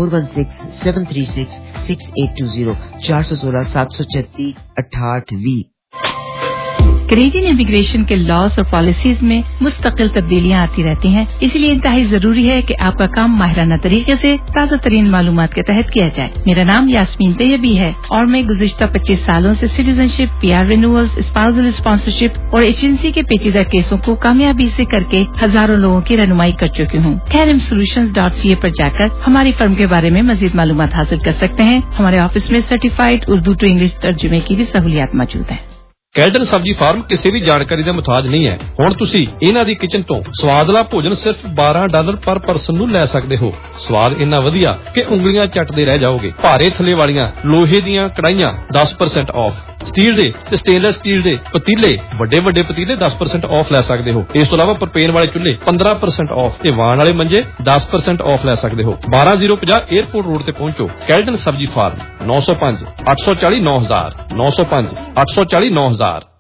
4167366820 416-736-6820۔ کینیڈین امیگریشن کے لاز اور پالیسیز میں مستقل تبدیلیاں آتی رہتی ہیں، اسی لیے انتہائی ضروری ہے کہ آپ کا کام ماہرانہ طریقے سے تازہ ترین معلومات کے تحت کیا جائے۔ میرا نام یاسمین طیبی ہے اور میں گزشتہ 25 سالوں سے citizenship, PR renewals, spousal sponsorship اور ایجنسی کے پیچیدہ کیسوں کو کامیابی سے کر کے ہزاروں لوگوں کی رہنمائی کر چکی ہوں۔ KRMSolutions.ca پر جا کر ہماری فرم کے بارے میں مزید معلومات حاصل کر سکتے ہیں۔ ہمارے آفس میں سرٹیفائڈ اردو ٹو انگلش ترجمے کی بھی سہولیات موجود ہیں۔ ਕੈਲਟਨ ਸਬਜ਼ੀ ਫਾਰਮ ਕਿਸੇ ਵੀ ਜਾਣਕਾਰੀ ਦਾ ਮੁਤਾਜ ਨਹੀਂ ਹੈ। ਹੁਣ ਤੁਸੀਂ ਇਹਨਾਂ ਦੀ ਕਿਚਨ ਤੋਂ ਸਵਾਦਲਾ ਭੋਜਨ ਸਿਰਫ $12 ਪਰ ਪਰਸਨ ਨੂੰ ਲੈ ਸਕਦੇ ਹੋ। ਸਵਾਦ ਇੰਨਾ ਵਧੀਆ ਕਿ ਉਂਗਲੀਆਂ ਚੱਟਦੇ ਰਹਿ ਜਾਓਗੇ। ਭਾਰੇ ਥੱਲੇ ਵਾਲੀਆਂ ਲੋਹੇ ਦੀਆਂ ਕੜਾਈਆਂ 10% ਆਫ, ਸਟੀਲ ਦੇ ਤੇ ਸਟੇਨਲੈਸ ਸਟੀਲ ਦੇ ਪਤੀਲੇ, ਵੱਡੇ ਵੱਡੇ ਪਤੀਲੇ 10% ਆਫ ਲੈ ਸਕਦੇ ਹੋ। ਇਸ ਤੋਂ ਇਲਾਵਾ ਪ੍ਰੋਪੇਨ ਵਾਲੇ ਚੁੱਲ੍ਹੇ 15% ਆਫ ਤੇ ਵਾਣ ਵਾਲੇ ਮੰਜੇ 10% ਆਫ ਲੈ ਸਕਦੇ ਹੋ। 12050 에ਅਰਪੋਰਟ ਰੋਡ ਤੇ ਪਹੁੰਚੋ। ਕੈਲਟਨ ਸਬਜ਼ੀ ਫਾਰਮ 905-840-9000 905-840-9000।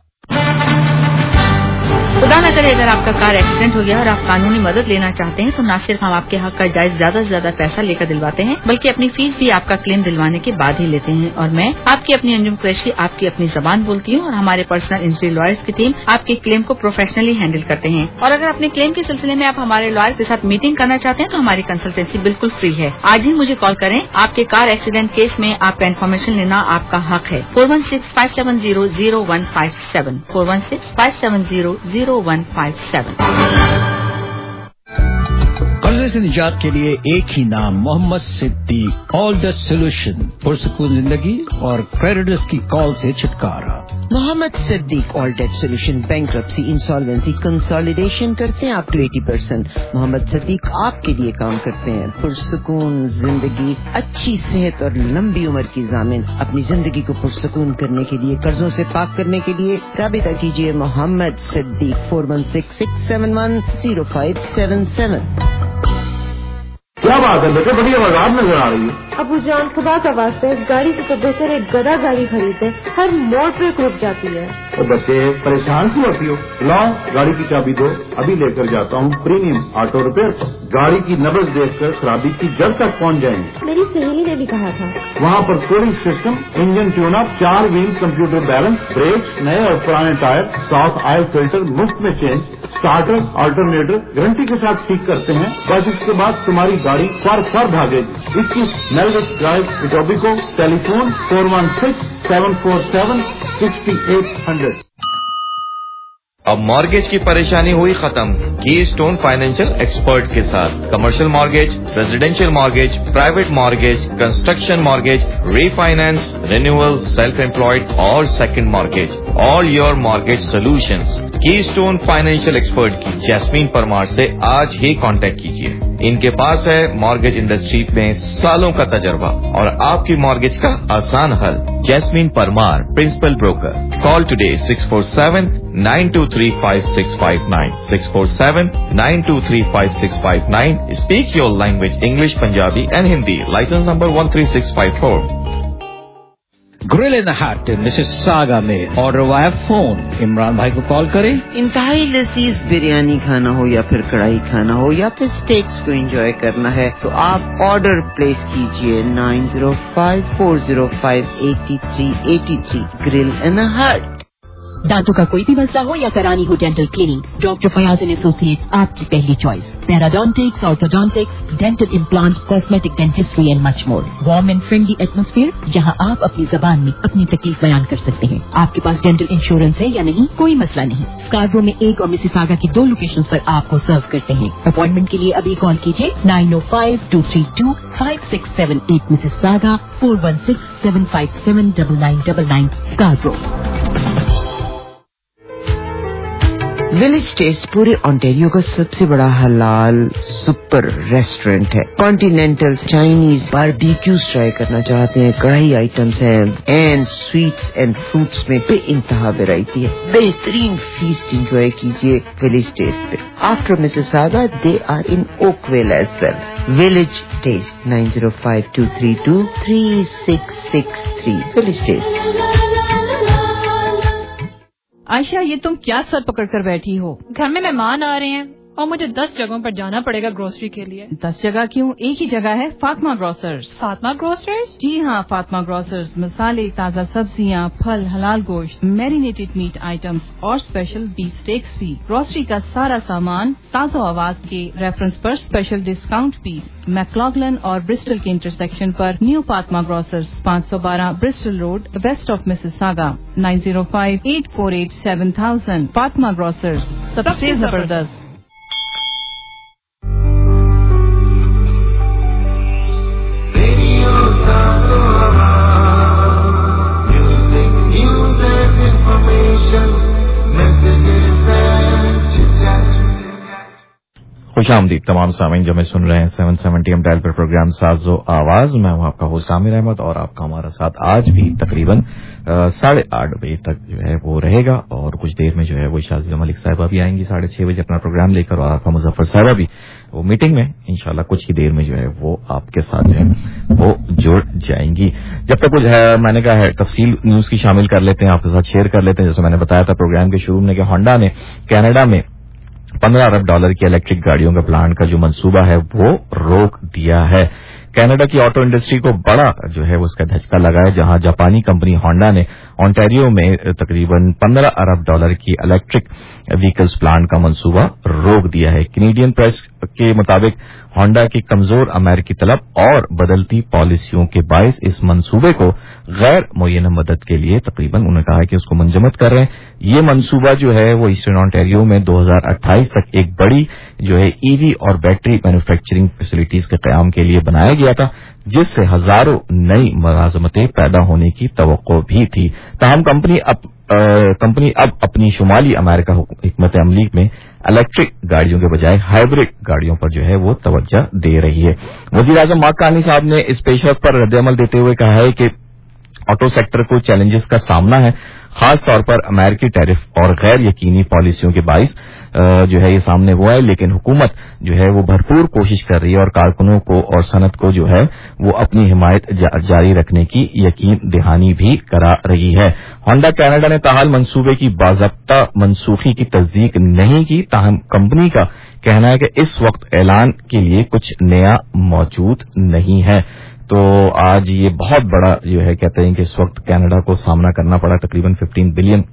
خدا نہ کرے اگر آپ کا کار ایکسیڈنٹ ہو گیا اور آپ قانونی مدد لینا چاہتے ہیں تو نہ صرف ہم آپ کے حق کا جائز زیادہ سے زیادہ پیسہ لے کر دلواتے ہیں بلکہ اپنی فیس بھی آپ کا کلیم دلوانے کے بعد ہی لیتے ہیں، اور میں آپ کی اپنی انجم قریشی آپ کی اپنی زبان بولتی ہوں، اور ہمارے پرسنل انجری لائرز کی ٹیم آپ کے کلیم کو پروفیشنلی ہینڈل کرتے ہیں۔ اور اگر اپنے کلیم کے سلسلے میں آپ ہمارے لائر کے ساتھ میٹنگ کرنا چاہتے ہیں تو ہماری کنسلٹنسی بالکل فری ہے۔ آج ہی مجھے کال کریں، آپ کے کار ایکسیڈنٹ کیس میں آپ کا انفارمیشن لینا آپ کا حق ہے۔ 416-570-0157 416-570-0157۔ قرضے سے نجات کے لیے ایک ہی نام، محمد صدیق، آل دا سولوشن، پرسکون زندگی اور کریڈٹرز کی کال سے چھٹکارا۔ Muhammad Siddique all debt solution, bankruptcy, insolvency, consolidation کرتے ہیں آپ ٹو 80%۔ محمد صدیق آپ کے لیے کام کرتے ہیں، پرسکون زندگی، اچھی صحت اور لمبی عمر کی ضامن۔ اپنی زندگی کو پرسکون کرنے کے لیے، قرضوں سے پاک کرنے کے لیے رابطہ کیجیے محمد صدیق 416-671-0577۔ کیا بات ہے بیٹے، بڑی آواز نظر آ رہی ہے۔ ابو جان خدا کا واسطہ اس گاڑی سے تو بہتر ایک گدا گاڑی خریدے، ہر موڑ پہ رک جاتی ہے۔ اور بچے پریشان کیوں ہوتی ہو؟ لاؤ گاڑی کی چابی دو، ابھی لے کر جاتا ہوں پریمیم آٹو ریپیئر پر۔ گاڑی کی نبض دیکھ کر خرابی کی جڑ تک پہنچ جائیں گے۔ میری سہیلی نے بھی کہا تھا وہاں پر cooling system, engine tune up, 4 wheel computer balance, brakes, نئے اور پرانے ٹائر، ساتھ آئل فلٹر مفت میں چینج، اسٹارٹر آلٹرنیٹر گارنٹی کے ساتھ ٹھیک کرتے ہیں۔ بس اس کے بعد تمہاری گاڑی فر بھاگے گی۔ 21 میلوک ڈرائیو اٹوبیکو، ٹیلی فون 416-747-6800۔ اب مارگیج کی پریشانی ہوئی ختم کی اسٹون فائنینشیل ایکسپرٹ کے ساتھ۔ Commercial mortgage, residential mortgage, private mortgage, construction mortgage, refinance, renewal, self employed اور second mortgage, all your mortgage solutions. Keystone financial expert کی جیسمین پرمار سے آج ہی کانٹیکٹ کیجیے۔ ان کے پاس ہے مارگیج انڈسٹری میں سالوں کا تجربہ اور آپ کی مارگیج کا آسان حل۔ Jasmine Parmar, principal broker. Call today 647-923-5659 647-923-5659۔ Speak your language English, Punjabi and Hindi. Licence number 13654۔ Grill in heart Mississauga میں آرڈر وایا فون، عمران بھائی کو کال کریں۔ انتہائی لذیذ بریانی کھانا ہو یا پھر کڑھائی کھانا ہو یا پھر اسٹیکس کو انجوائے کرنا ہے تو آپ آرڈر پلیس کیجئے 905-405-8383۔ Grill in heart. دانتوں کا کوئی بھی مسئلہ ہو یا کرانی ہو dental cleaning, doctor Fayyaz and associates آپ کی پہلی choice. Periodontics, orthodontics, dental implant, cosmetic dentistry and much more. Warm and friendly atmosphere جہاں آپ اپنی زبان میں اپنی تکلیف بیان کر سکتے ہیں۔ آپ کے پاس ڈینٹل انشورنس ہے یا نہیں، کوئی مسئلہ نہیں۔ اسکاربرو میں ایک اور مسیساگا کی 2 لوکیشنز پر آپ کو سرو کرتے ہیں۔ اپوائنٹمنٹ کے لیے ابھی کال کیجیے 905-232-5678 مسیساگا 416-757-9999 اسکاربرو۔ विलेज टेस्ट पूरे ऑन्टेरियो का सबसे बड़ा हलाल सुपर रेस्टोरेंट है। कॉन्टिनेंटल, चाइनीज, बारबेक्यूज ट्राई करना चाहते हैं, कढ़ाई आइटम्स हैं, एंड स्वीट्स एंड फ्रूट्स में बेइंतहा वैरायटी है। बेहतरीन फीस्ट एंजॉय कीजिए विलेज टेस्ट पे। After Mississauga they are in Oakville as well. Village taste 9052323663 village taste. Ayesha, ये तुम क्या सर पकड़ कर बैठी हो? घर में मेहमान आ रहे हैं और मुझे 10 जगहों पर जाना पड़ेगा ग्रोसरी के लिए। 10 जगह क्यों? एक ही जगह है, फातिमा ग्रोसर्स। फातिमा ग्रोसर्स? जी हाँ, फातिमा ग्रोसर्स मसाले, ताज़ा सब्जियाँ, फल, हलाल गोश्त, मैरिनेटेड मीट आइटम्स और स्पेशल बीफ स्टेक्स भी। ग्रोसरी का सारा सामान ताज़ा आवाज के रेफरेंस पर स्पेशल डिस्काउंट भी। मैक्लॉगलन और ब्रिस्टल के इंटरसेक्शन पर new Fatima grocers, 512 Bristol road, west of Mississauga, 9058487000। Fatima grocers, सबसे जबरदस्त। खुशामदीद तमाम सामीन जो हमें सुन रहे हैं 770 डायल पर प्रोग्राम साजो आवाज। मैं हूं आपका होस्ट आमिर अहमद और आपका हमारा साथ आज भी तकरीबन 8:30 बजे तक जो है वो रहेगा। और कुछ देर में जो है वो शाजिदा मलिक साहिबा भी आएंगी 6:30 बजे अपना प्रोग्राम लेकर, और आपका मुजफ्फर साहिबा भी वो मीटिंग में इंशाल्लाह कुछ ही देर में जो है वो आपके साथ जो है वो जुड़ जाएंगी। जब तक कुछ है मैंने कहा है तफसील न्यूज की शामिल कर लेते हैं, आपके साथ शेयर कर लेते हैं। जैसे मैंने बताया था प्रोग्राम के शुरू में कि होंडा ने कनाडा में $15 अरब की इलेक्ट्रिक गाड़ियों का प्लांट का जो मंसूबा है वो रोक दिया है। कनाडा की ऑटो इंडस्ट्री को बड़ा जो है वो उसका धचका लगा है, जहां जापानी कंपनी होंडा ने ओंटारियो में तकरीबन $15 अरब की इलेक्ट्रिक व्हीकल्स प्लांट का मंसूबा रोक दिया है। कैनेडियन प्रेस के मुताबिक होंडा की कमजोर अमेरिकी तलब और बदलती पॉलिसियों के बायस इस मंसूबे को गैर मुय्यना मदद के लिए तकरीबन उन्होंने कहा है कि उसको मुंजमद कर रहे हैं। ये मंसूबा जो है वो ईस्टर्न ओंटारियो में 2028 तक एक बड़ी जो है ईवी और बैटरी मैन्युफैक्चरिंग फैसिलिटीज के कयाम के लिए बनाया गया था, जिससे हजारों नई मुलाजमतें पैदा होने की तवक्को भी थी। ताहम कंपनी अब अपनी शुमाली अमेरिका हिकमत अमली में इलेक्ट्रिक गाड़ियों के बजाय हाइब्रिड गाड़ियों पर जो है वो तवज्जो दे रही है। वजीर आजम मार्क कार्नी साहब ने इस पेशरफ पर रद्द-ए-अमल देते हुए कहा है कि ऑटो सेक्टर को चैलेंजेस का सामना है, खास तौर पर अमेरिकी टैरिफ और गैर यकीनी पॉलिसियों के बाइस जो है ये सामने हुआ है। लेकिन हुकूमत जो है वो भरपूर कोशिश कर रही है और कारकुनों को और सनत को जो है वो अपनी हिमायत जारी रखने की यकीन दहानी भी करा रही है। होंडा कनाडा ने ताहाल मंसूबे की बाज़ाब्ता मनसूखी की तस्दीक नहीं की, ताहम कंपनी का कहना है कि इस वक्त ऐलान के लिए कुछ नया मौजूद नहीं है। तो आज ये बहुत बड़ा जो है कहते हैं कि इस वक्त कनाडा को सामना करना पड़ा तकरीबन $15 बिलियन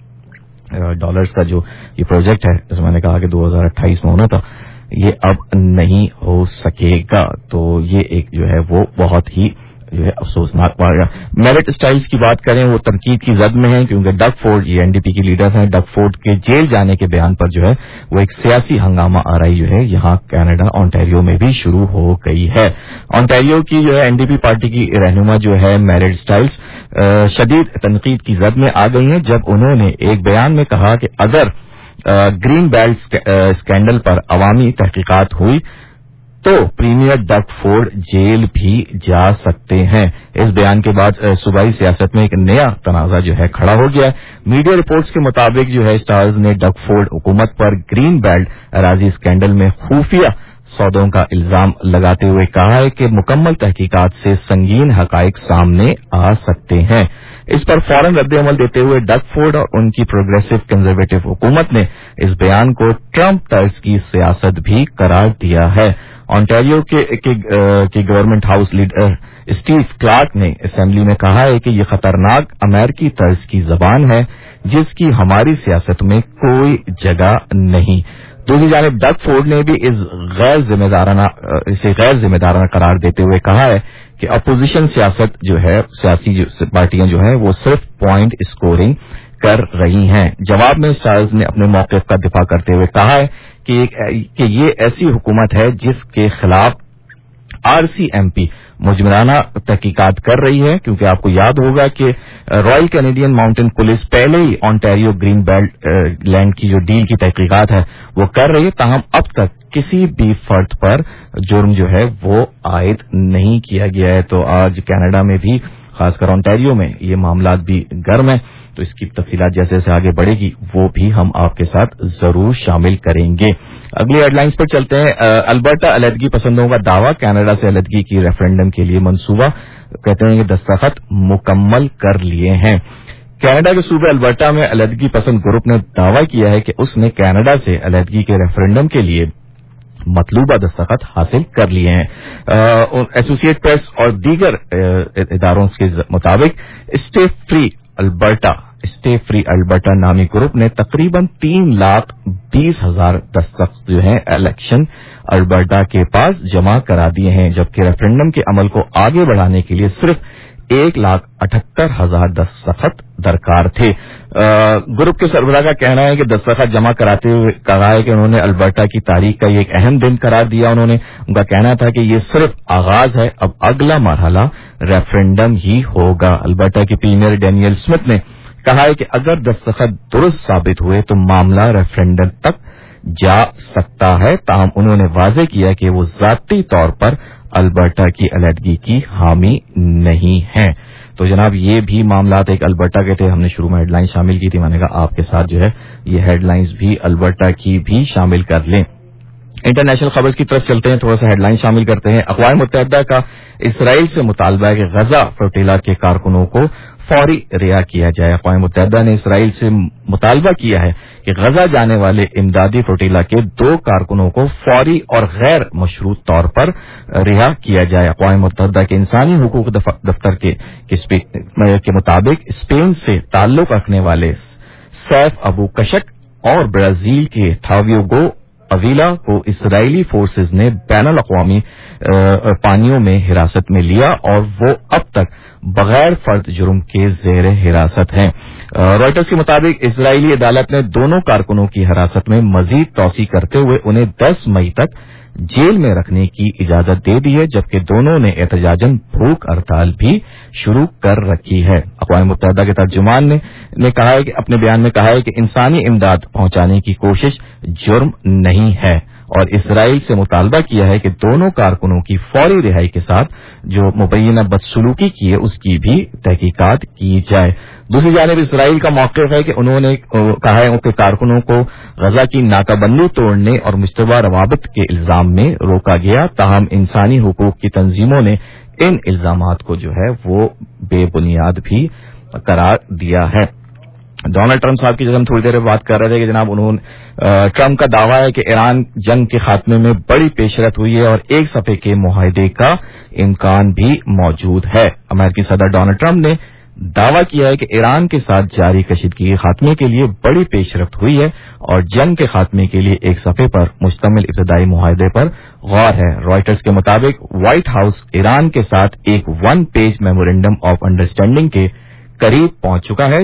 का जो ये प्रोजेक्ट है, जैसे मैंने कहा कि 2028 में होना था, ये अब नहीं हो सकेगा। तो ये एक जो है वो बहुत ही जो है अफसोसनाक वाक़या। मेरिट स्टाइल्स की बात करें वो तनकीद की जद में है, क्योंकि डग फोर्ड ये एनडीपी के लीडर हैं। डग फोर्ड के जेल जाने के बयान पर जो है वो एक सियासी हंगामा आराई जो है यहाँ कनाडा ओंटारियो में भी शुरू हो गई है। ओंटारियो की जो है एनडीपी पार्टी की रहनुमा जो है मेरिट स्टाइल्स शदीद तनकीद की जद में आ गई हैं, जब उन्होंने एक बयान में कहा कि अगर ग्रीन बेल्ट स्कैंडल पर अवामी तहकीकात हुई तो प्रीमियर डग फोर्ड जेल भी जा सकते हैं। इस बयान के बाद सूबाई सियासत में एक नया तनाजा जो है खड़ा हो गया है। मीडिया रिपोर्ट्स के मुताबिक जो है स्टार्स ने डग फोर्ड हुकूमत पर ग्रीन बेल्ट अराजी स्कैंडल में खुफिया सौदों का इल्जाम लगाते हुए कहा है कि मुकम्मल तहकीकात से संगीन हकाइक सामने आ सकते हैं। इस पर फौरन रद्द-ए-अमल देते हुए डग फोर्ड और उनकी प्रोग्रेसिव कंजर्वेटिव हुकूमत ने इस बयान को ट्रंप तर्ज की सियासत भी करार दिया है। ओंटारियो के government house leader Steve Clark ने असेंबली में कहा है कि ये खतरनाक अमेरिकी तर्ज की जबान है जिसकी हमारी सियासत में कोई जगह नहीं। दूसरी जानिब डग फोर्ड ने भी इसे गैर जिम्मेदाराना करार देते हुए कहा है कि अपोजिशन सियासत जो है सियासी पार्टियां जो हैं वो सिर्फ पॉइंट स्कोरिंग कर रही हैं। जवाब में स्टार्स ने अपने मौक़िफ़ का दिफा करते हुए कहा है कि ये ऐसी हुकूमत है जिसके खिलाफ RCMP मुजरिमाना तहकीकात कर रही है, क्योंकि आपको याद होगा कि रॉयल कैनेडियन माउंटेन पुलिस पहले ही ऑन्टेरियो ग्रीन बेल्ट लैंड की जो डील की तहकीकात है वो कर रही है। ताहम अब तक किसी भी फर्द पर जुर्म जो है वो आयद नहीं किया गया है। तो आज कनाडा में भी, खासकर ऑन्टेरियो में, ये मामला भी गर्म है। तो इसकी तफसीलात जैसे जैसे आगे बढ़ेगी वो भी हम आपके साथ जरूर शामिल करेंगे। अगली हेडलाइंस पर चलते हैं। अल्बर्टा अलहदगी पसंदों का दावा, कनाडा से अलहदगी की रेफरेंडम के लिए मंसूबा, कहते हैं कि दस्तखत मुकम्मल कर लिए हैं। कनाडा के सूबे अल्बर्टा में अलहदगी पसंद ग्रुप ने दावा किया है कि उसने कनाडा से अलहदगी के रेफरेंडम के लिए मतलूबा दस्तखत हासिल कर लिए हैं। एसोसिएट प्रेस और दीगर इदारों के मुताबिक स्टे फ्री अल्बर्टा नामी ग्रुप ने तकरीबन 3,20,000 दस्तखत जो हैं इलेक्शन अल्बर्टा के पास जमा करा दिए हैं, जबकि रेफरेंडम के अमल को आगे बढ़ाने के लिए सिर्फ 1,78,000 दस्तखत दरकार थे। ग्रुप के सरबराह का कहना है कि दस्तखत जमा कराते हुए कहा है कि उन्होंने अल्बर्टा की तारीख का एक अहम दिन करार दिया। उनका कहना था कि ये सिर्फ आगाज है, अब अगला मरहला रेफरेंडम ही होगा। अल्बर्टा के प्रीमियर डैनियल स्मिथ ने कहा है कि अगर दस्तखत दुरुस्त साबित हुए तो मामला रेफरेंडम तक जा सकता है। ताहम उन्होंने वाज़ेह किया कि वो ज़ाती तौर पर अल्बर्टा की अलहदगी की हामी नहीं है। तो जनाब ये भी मामलात एक अल्बर्टा के थे। हमने शुरू में हेडलाइन शामिल की थी, मैंने कहा आपके साथ जो है ये हेडलाइंस भी अल्बर्टा की भी शामिल कर लें। इंटरनेशनल खबर की तरफ चलते हैं, थोड़ा सा हेडलाइन शामिल करते हैं। अक़वाम मुत्तहिदा का इसराइल से मुतालबा है कि गजा फ्लोटिला के कारकुनों को फौरी रिहा किया जाए। अक़वाम मुत्तहिदा ने इसराइल से मुतालबा किया है कि गजा जाने वाले इमदादी फ्लोटिला के 2 कारकुनों को फौरी और गैर मशरूत तौर पर रिहा किया जाए। अक़वाम मुत्तहिदा के इंसानी हुकूक दफ्तर के मुताबिक स्पेन से ताल्लुक रखने वाले सैफ अबू कशक और ब्राजील के थावियो अवीला को इसराइली फोर्सेज ने बैनुल अक़वामी पानियों में हिरासत में लिया और वो अब तक बगैर फर्द जुर्म के ज़ेर हिरासत हैं। रॉयटर्स के मुताबिक इसराइली अदालत ने दोनों कारकुनों की हिरासत में मजीद तौसी करते हुए उन्हें 10 मई तक जेल में रखने की इजाजत दे दी है, जबकि दोनों ने एहतजाजन भूख हड़ताल भी शुरू कर रखी है। अक़वाम मुत्तहिदा के तर्जुमान ने कहा है कि अपने बयान में कहा है कि इंसानी इमदाद पहुंचाने की कोशिश जुर्म नहीं है और इसराइल से मुतालबा किया है कि दोनों कारकुनों की फौरी रिहाई के साथ जो मुबैना बदसलूकी की है उसकी भी तहकीकात की जाए। दूसरी जानिब इसराइल का मौक़िफ़ है कि उन्होंने कहा है उनके कारकुनों को गजा की नाकाबंदी तोड़ने और मुश्तबा रवाबित के इल्जाम में रोका गया। ताहम इंसानी हुकूक की तंजीमों ने इन इल्जामात को जो है वो बेबुनियाद भी करार दिया है। डोनाल्ड ट्रंप साहब की जब हम थोड़ी देर बात कर रहे थे कि जनाब उन्होंने ट्रंप का दावा है कि ईरान जंग के खात्मे में बड़ी पेशरत हुई है और एक सफ़े के मुआहदे का इम्कान भी मौजूद है। अमेरिकी सदर डोनाल्ड ट्रंप ने दावा किया है कि ईरान के साथ जारी कशीदगी के खात्मे के लिए बड़ी पेशरफ्त हुई है और जंग के खात्मे के लिए एक सफ़े पर मुश्तमिल इब्तदाई मुआहदे पर गौर है। रॉयटर्स के मुताबिक व्हाइट हाउस ईरान के साथ एक 1 पेज मेमोरेंडम ऑफ अंडरस्टैंडिंग के करीब पहुंच चुका है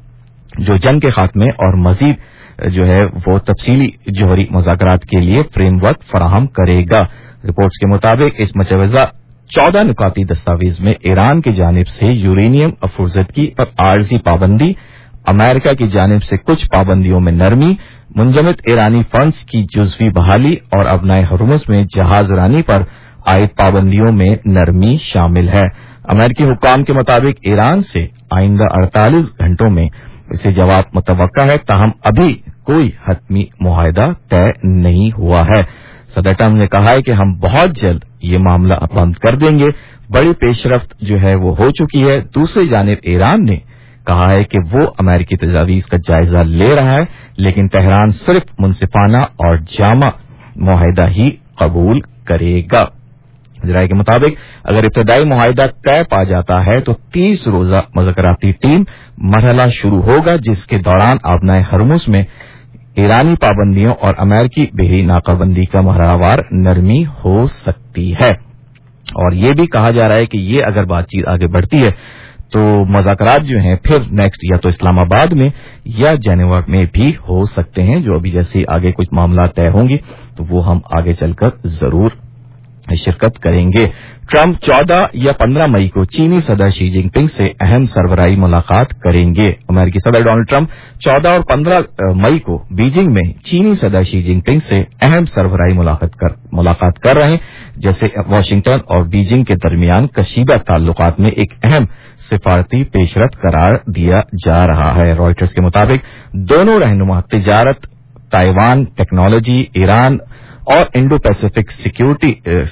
जो जंग के खात्मे और मजीद जो है वो तफसीली जोहरी मुज़ाकरात के लिए फ्रेमवर्क फराहम करेगा। रिपोर्ट्स के मुताबिक इस मुजवज़ा 14 नुकाती दस्तावेज में ईरान की जानिब से यूरेनियम अफरोज़की पर आर्जी पाबंदी, अमेरिका की जानिब से कुछ पाबंदियों में नरमी, मुंजमद ईरानी फंड्स की जुज़वी बहाली और अबनाए हरमुज़ में जहाज रानी पर आयद पाबंदियों में नरमी शामिल है। अमेरिकी हुक्काम के मुताबिक ईरान से आइंदा 48 घंटों में इसे जवाब मुतवक्का है, ताहम अभी कोई हतमी मुआहदा तय नहीं हुआ है। सदर ट्रंप ने कहा है कि हम बहुत जल्द ये मामला बंद कर देंगे। बड़ी पेशरफ्त जो है वो हो चुकी है। दूसरी जानिब ईरान ने कहा है कि वो अमेरिकी तजावीज का जायजा ले रहा है, लेकिन तेहरान सिर्फ मुनसिफाना और जामा मुआहदा ही कबूल करेगा। जराये के मुताबिक अगर इब्तदाई मुआहदा तय पा जाता है तो 30 रोजा मुज़ाकराती टीम मरहला शुरू होगा, जिसके दौरान आबनाए हरमुज़ में ईरानी पाबंदियों और अमेरिकी बहरी नाकाबंदी का मरहलावार नरमी हो सकती है। और ये भी कहा जा रहा है कि ये अगर बातचीत आगे बढ़ती है तो मुज़ाकरात जो हैं फिर नेक्स्ट या तो इस्लामाबाद में या जेनेवा में भी हो सकते हैं, जो अभी जैसे आगे कुछ मामला तय होंगी तो वो हम आगे चलकर जरूर शिरकत करेंगे। ट्रंप 14 या 15 मई को चीनी सदर शी जिनपिंग से अहम सरबराही मुलाकात करेंगे। अमेरिकी सदर डोनाल्ड ट्रंप 14 और 15 मई को बीजिंग में चीनी सदर शी जिनपिंग से अहम सरबराही मुलाकात कर रहे हैं, जैसे वाशिंगटन और बीजिंग के दरमियान कशीदा ताल्लुकात में एक अहम सिफारती पेशरत करार दिया जा रहा है। रॉयटर्स के मुताबिक दोनों रहनुमा तिजारत, ताइवान, टेक्नोलॉजी, ईरान और इंडो पैसिफिक सिक्योरिटी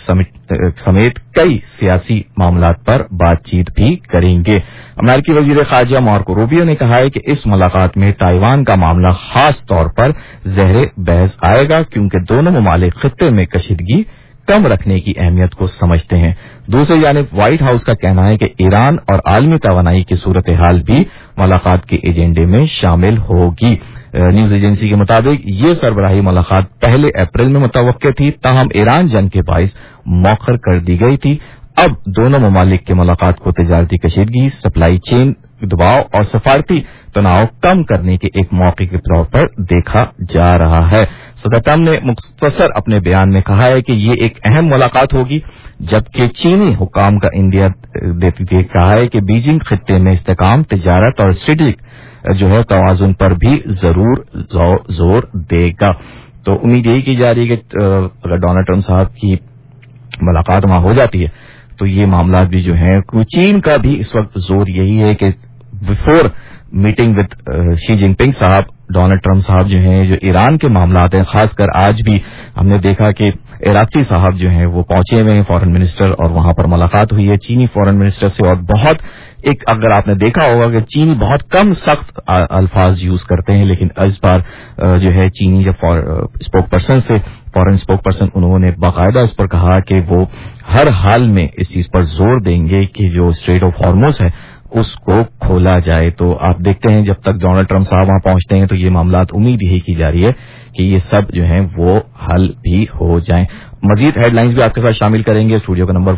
समेत कई सियासी मामलात पर बातचीत भी करेंगे। अमेरिकी वजीर खारजा मार्को रूबियो ने कहा है कि इस मुलाकात में ताइवान का मामला खास तौर पर ज़हरे बहस आएगा, क्योंकि दोनों ममालिक खित्ते में कशीदगी कम रखने की अहमियत को समझते हैं। दूसरी जानिब व्हाइट हाउस का कहना है कि ईरान और आलमी तवानाई की सूरत हाल भी मुलाकात के एजेंडे में शामिल होगी। न्यूज एजेंसी के मुताबिक ये सरबराही मुलाकात पहले अप्रैल में मुतवक्के थी, ताहम ईरान जंग के बाइस मौखर कर दी गई थी। अब दोनों ममालिक के मुलाकात को तिजारती कशीदगी, सप्लाई चेन दबाव और सफारती तनाव कम करने के एक मौके के तौर पर देखा जा रहा है। सदर ट्रंप ने मुख्तसर अपने बयान में कहा है कि ये एक अहम मुलाकात होगी, जबकि चीनी हुकाम का इंडिया देते हुए कहा है कि बीजिंग खित्ते में इस्तेकाम, तिजारत और स्ट्रेटेजिक जो है तवाजुन पर भी जरूर जोर देगा। तो उम्मीद यही की जा रही है कि अगर डोनाल्ड ट्रंप साहब की मुलाकात वहां हो जाती है तो ये मामला भी जो है, चीन का भी इस वक्त जोर यही है कि before meeting with Xi Jinping साहब, डोनाल्ड ट्रंप साहब जो हैं, जो ईरान के मामलात हैं, खासकर आज भी हमने देखा कि इराकी साहब जो हैं वो पहुंचे हुए हैं फॉरेन मिनिस्टर, और वहां पर मुलाकात हुई है चीनी फॉरेन मिनिस्टर से। और बहुत एक अगर आपने देखा होगा कि चीनी बहुत कम सख्त अल्फाज यूज करते हैं, लेकिन इस बार जो है चीनी जब स्पोक पर्सन से फॉरेन स्पोक पर्सन, उन्होंने बाकायदा इस पर कहा कि वो हर हाल में इस चीज पर जोर देंगे कि जो स्ट्रेट ऑफ हॉर्मुज है उसको खोला जाए। तो आप देखते हैं जब तक डोनाल्ड ट्रंप साहब वहां पहुंचते हैं तो ये मामलात उम्मीद यही की जा रही है कि ये सब जो हैं वो हल भी हो जाएं। मजीद हेडलाइंस भी आपके साथ शामिल करेंगे। स्टूडियो का नंबर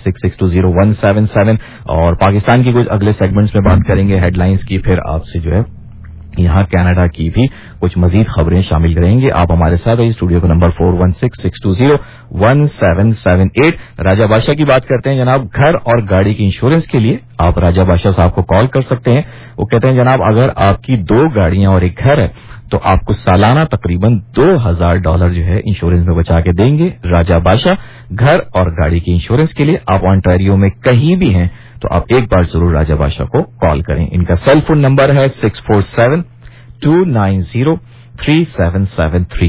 4166201777 और पाकिस्तान की कुछ अगले सेगमेंट्स में बात करेंगे हेडलाइंस की, फिर आपसे जो है यहां कनाडा की भी कुछ मजीद खबरें शामिल करेंगे। आप हमारे साथ रहिए। स्टूडियो का नंबर 4166201778। राजा बादशाह की बात करते हैं जनाब। घर और गाड़ी की इंश्योरेंस के लिए आप राजा बादशाह साहब को कॉल कर सकते हैं। वो कहते हैं जनाब अगर आपकी 2 गाड़ियां और एक घर है तो आपको सालाना तकरीबन $2000 जो है इंश्योरेंस में बचा के देंगे। राजा बादशाह घर और गाड़ी की इंश्योरेंस के लिए आप ऑन्टारियो में कहीं भी हैं तो आप एक बार जरूर राजा बादशाह को कॉल करें। इनका सेल फोन नंबर है 647-290-3773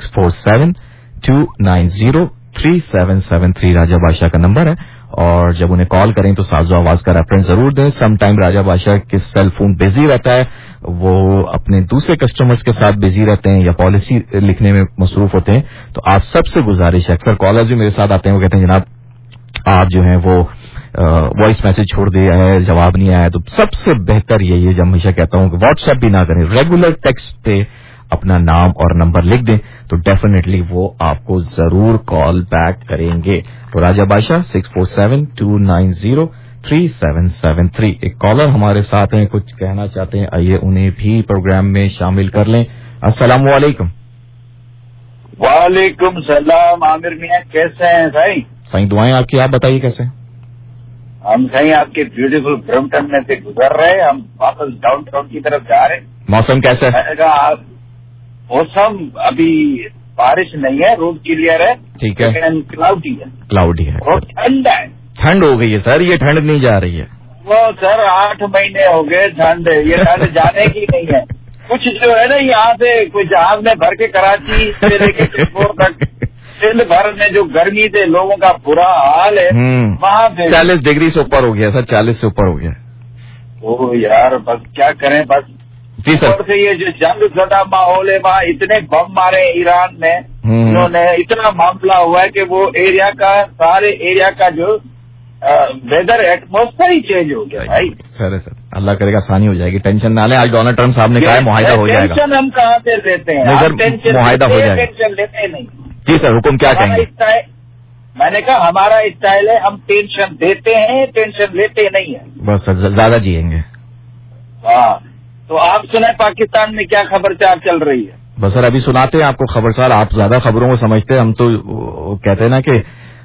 647-290-3773 राजा बादशाह का नंबर है। और जब उन्हें कॉल करें तो साजो आवाज का रेफरेंस जरूर दें। सम टाइम राजा बादशाह के सेल फोन बिजी रहता है, वो अपने दूसरे कस्टमर्स के साथ बिजी रहते हैं या पॉलिसी लिखने में मसरूफ होते हैं। तो आप सबसे गुजारिश है, अक्सर कॉलर जो मेरे साथ आते हैं वो कहते हैं जनाब आप जो है वो वॉइस मैसेज छोड़ दिया है, जवाब नहीं आया, तो सबसे बेहतर यही है, जब हमेशा कहता हूं कि व्हाट्सएप भी ना करें, रेगुलर टेक्स्ट पे अपना नाम और नंबर लिख दें तो डेफिनेटली वो आपको जरूर कॉल बैक करेंगे। तो राजा बादशाह 647-290-3773। एक कॉलर हमारे साथ हैं, कुछ कहना चाहते हैं, आइए उन्हें भी प्रोग्राम में शामिल कर लें। अस्सलाम वालेकुम। वालेकुम सलाम। आमिर मियां कैसे हैं भाई? साईं दुआएं आपकी, आप बताइए कैसे? हम कहीं आपके ब्यूटीफुल ब्रम्पटन में से गुजर रहे हैं, हम वापस डाउन टाउन की तरफ जा रहे हैं। मौसम कैसा है? मौसम अभी बारिश नहीं है, रोड क्लियर है, ठीक है, क्लाउडी है। क्लाउडी है और ठंड है। ठंड हो गई है सर, ये ठंड नहीं जा रही है। वो सर 8 महीने हो गए ठंड, ये ठंड जाने की नहीं है। कुछ जो है ना यहाँ से कोई जहाज में भर के कराची से लेके चितौड़ तक दिन भर में जो गर्मी से लोगों का बुरा हाल है वहाँ पे 40 डिग्री से ऊपर हो गया सर, 40 से ऊपर हो गया। ओ यार बस क्या करें, बस जी सर। से ये जो जंग ज़दा माहौल है, वहाँ इतने बम मारे ईरान में, उन्होंने इतना मामला हुआ है कि वो एरिया का, सारे एरिया का जो वेदर एटमॉस्फेयर ही चेंज हो गया भाई। सर अल्लाह करेगा आसानी हो जाएगी, टेंशन ना लें। आज डोनाल्ड ट्रंप साहब ने कहा है मुआहिदा हो जाएगा। टेंशन हम कहाँ से लेते हैं, मुआहिदा हो जाएगा। टेंशन लेते नहीं। जी सर, हुक्म क्या कहेंगे? मैंने कहा हमारा स्टाइल है, हम टेंशन देते हैं, टेंशन लेते नहीं है। बस सर ज्यादा जिएंगे। हाँ, तो आप सुने पाकिस्तान में क्या खबर चार चल रही है? बस सर अभी सुनाते हैं आपको खबर सार, आप ज्यादा खबरों को समझते हैं, हम तो कहते हैं ना कि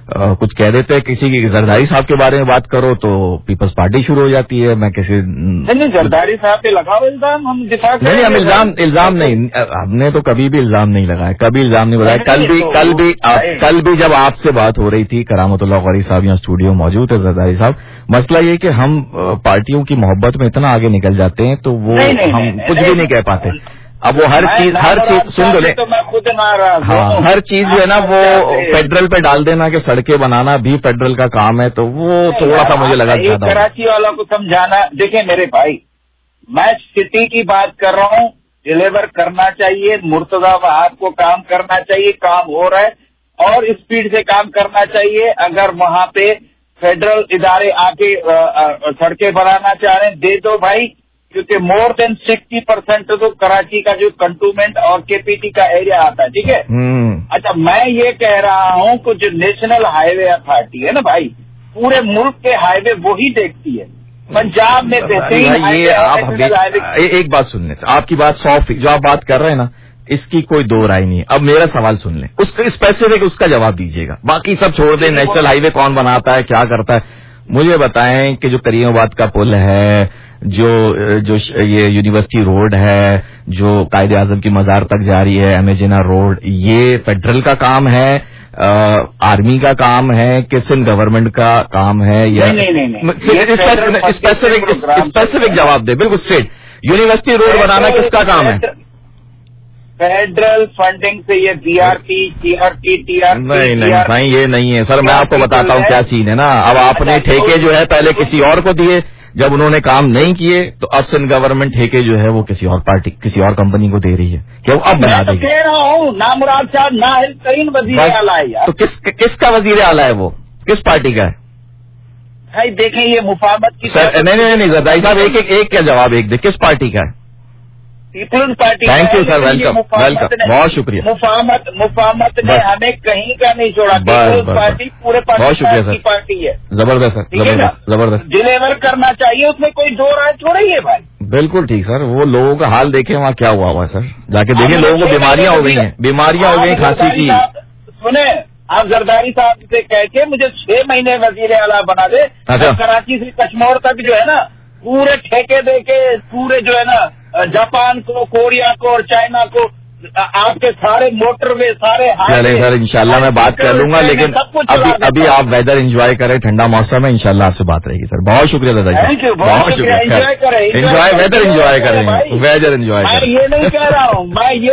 कुछ कह देते हैं, किसी की जरदारी साहब के बारे में बात करो तो पीपल्स पार्टी शुरू हो जाती है। मैं किसी नहीं जरदारी साहब पे लगाओ इल्जाम, हम दिफा नहीं, हम इल्जाम नहीं, हमने तो कभी भी इल्जाम नहीं लगाया, कभी इल्जाम नहीं बताया। कल भी जब आपसे बात हो रही थी, करामतुल्लाह कारी साहब यहाँ स्टूडियो मौजूद है, जरदारी साहब, मसला ये कि हम पार्टियों की मोहब्बत में इतना आगे निकल जाते हैं तो वो हम कुछ भी नहीं कह पाते। अब वो हर चीज सुन लो, तो मैं खुद नाराज हूं। हाँ, हर चीज जो है ना वो फेडरल पे डाल देना कि सड़कें बनाना भी फेडरल का काम है, तो वो थोड़ा सा मुझे लगा ज्यादा। कराची वालों को समझाना, देखिए मेरे भाई, मैं सिटी की बात कर रहा हूँ, डिलीवर करना चाहिए, मुर्तजा वहाब को काम करना चाहिए, काम हो रहा है और स्पीड से काम करना चाहिए। अगर वहां पे फेडरल इदारे आके सड़कें बनाना चाह रहे हैं, दे दो भाई, क्योंकि मोर देन 60% तो कराची का जो कंटोनमेंट और केपीटी का एरिया आता है, ठीक है। अच्छा, मैं ये कह रहा हूँ कि जो नेशनल हाईवे अथॉरिटी है ना भाई, पूरे मुल्क के हाईवे वो ही देखती है। पंजाब में एक बात सुन लें, आपकी बात 100 जो आप बात कर रहे हैं ना, इसकी कोई दो राय नहीं है। अब मेरा सवाल सुन लें, उसका स्पेसिफिक उसका जवाब दीजिएगा, बाकी सब छोड़ दें। नेशनल हाईवे कौन बनाता है, क्या करता है, मुझे बताएं कि जो करीमाबाद का पुल है, जो ये यूनिवर्सिटी रोड है, जो कायदे आजम की मजार तक जा रही है, एमेजिना रोड, ये फेडरल का काम है, आर्मी का काम है कि सिंध गवर्नमेंट का काम है? या स्पेसिफिक जवाब दे, बिल्कुल स्ट्रेट। यूनिवर्सिटी रोड बनाना किसका काम है? फेडरल फंडिंग से ये बीआरटी, टीआरटी, नहीं साईं, ये नहीं है सर। मैं आपको बताता हूँ क्या सीन है ना। अब आपने ठेके जो है पहले किसी और को दिए, जब उन्होंने काम नहीं किए तो अब सिंध गवर्नमेंट ठेके जो है वो किसी और पार्टी, किसी और कंपनी को दे रही है। क्यों अब बना देगी? कह रहा हूँ नामुराद साहब नाहिल तरीन वजीर आला है यार। तो किसका वजीर आला है वो, किस पार्टी का है भाई? देखें ये मुफाहमत की सर, नहीं जरदारी साहब, एक क्या जवाब एक दे, किस पार्टी का है? People's party. Thank you sir, welcome, बहुत शुक्रिया। मुफाहमत ने हमें कहीं का नहीं छोड़ा। पीपल्स पार्टी पूरे पाकिस्तान की पार्टी है। जबरदस्त सर, जबरदस्त। डिलीवर करना चाहिए, उसमें कोई दो राय छोड़िए भाई। बिल्कुल ठीक सर। वो लोगों का हाल देखें वहाँ क्या हुआ हुआ सर, जाके देखें, लोगों को बीमारियां हो गई हैं, बीमारियां हो गई खांसी की। सुने, आप जरदारी साहब से कह के मुझे 6 महीने वजीर आला बना दे। अच्छा। कराची से कश्मीर तक जो है ना पूरे ठेके दे के, पूरे जो है ना जापान को, कोरिया को और चाइना को, आपके सारे मोटरवे, सारे चले सर, इंशाल्लाह मैं बात कर लूंगा, लेकिन अभी आप वेदर एंजॉय करें, ठंडा मौसम है, इंशाल्लाह आपसे बात रहेगी सर। बहुत शुक्रिया दादा जी, बहुत शुक्रिया। एंजॉय करें, वेदर एंजॉय करें, वेदर एंजॉय करें। मैं ये नहीं कह रहा हूँ,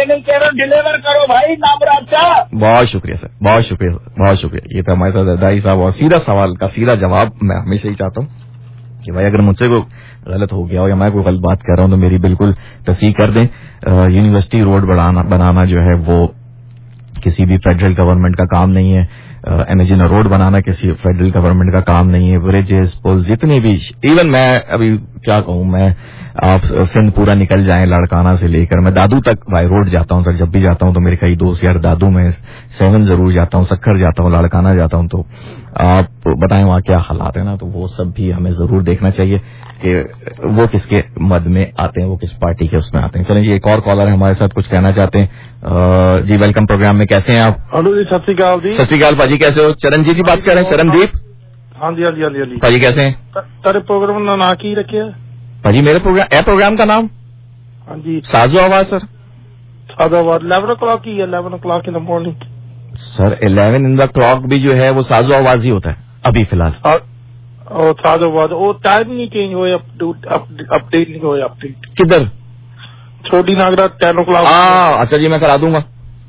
डिलीवर करो भाई नामराज साहब। बहुत शुक्रिया सर, बहुत शुक्रिया, बहुत शुक्रिया। ये तो हमारे साथ दादाई साहब, और सीधा सवाल का सीधा जवाब मैं हमेशा ही चाहता हूँ कि भाई अगर मुझसे कोई गलत हो गया हो या मैं कोई गलत बात कर रहा हूं तो मेरी बिल्कुल तस्दीक कर दें। यूनिवर्सिटी रोड बनाना जो है वो किसी भी फेडरल गवर्नमेंट का काम नहीं है। एमेजिना रोड बनाना किसी फेडरल गवर्नमेंट का काम नहीं है। ब्रिजेस, पुल, जितने भी, इवन मैं अभी क्या कहूं, मैं आप सिंध पूरा निकल जाएं, लाड़काना से लेकर मैं दादू तक बाई रोड जाता हूं सर। जब भी जाता हूं तो मेरे कई दोस्त यार, दादू में 7 जरूर जाता हूं, सक्खर जाता हूं, लाड़काना जाता हूं। तो आप बताएं वहां क्या हालात है ना, तो वो सब भी हमें जरूर देखना चाहिए कि वो किसके मद में आते हैं, वो किस पार्टी के उसमें आते हैं। चलें जी, एक और कॉलर है हमारे साथ, कुछ कहना चाहते हैं जी। वेलकम प्रोग्राम में, कैसे हैं आप? हेलो जी, सत श्री अकाल जी। सत श्री अकाल भाजी, कैसे हो? चरणजीत की बात कर रहे हैं, चरणदीप। हाँ जी, हाँ जी, हाँ जी, हाँ जी। भाजी कैसे हैं? तेरे प्रोग्राम का नाम की रखे है भाजी? मेरे प्रोग्राम का नाम? हाँ जी, साजो आवाज सर। साजो आवाज 11 o'clock की है, 11 o'clock in the morning sir. 11 in the clock भी जो है वो साजो आवाज ही होता है अभी फिलहाल। और साजो आवाज वो टाइम नहीं चेंज हुआ, अपडेट नहीं हुआ। अपडेट किधर? छोटी नागरा 10 o'clock। अच्छा जी, मैं करा दूंगा।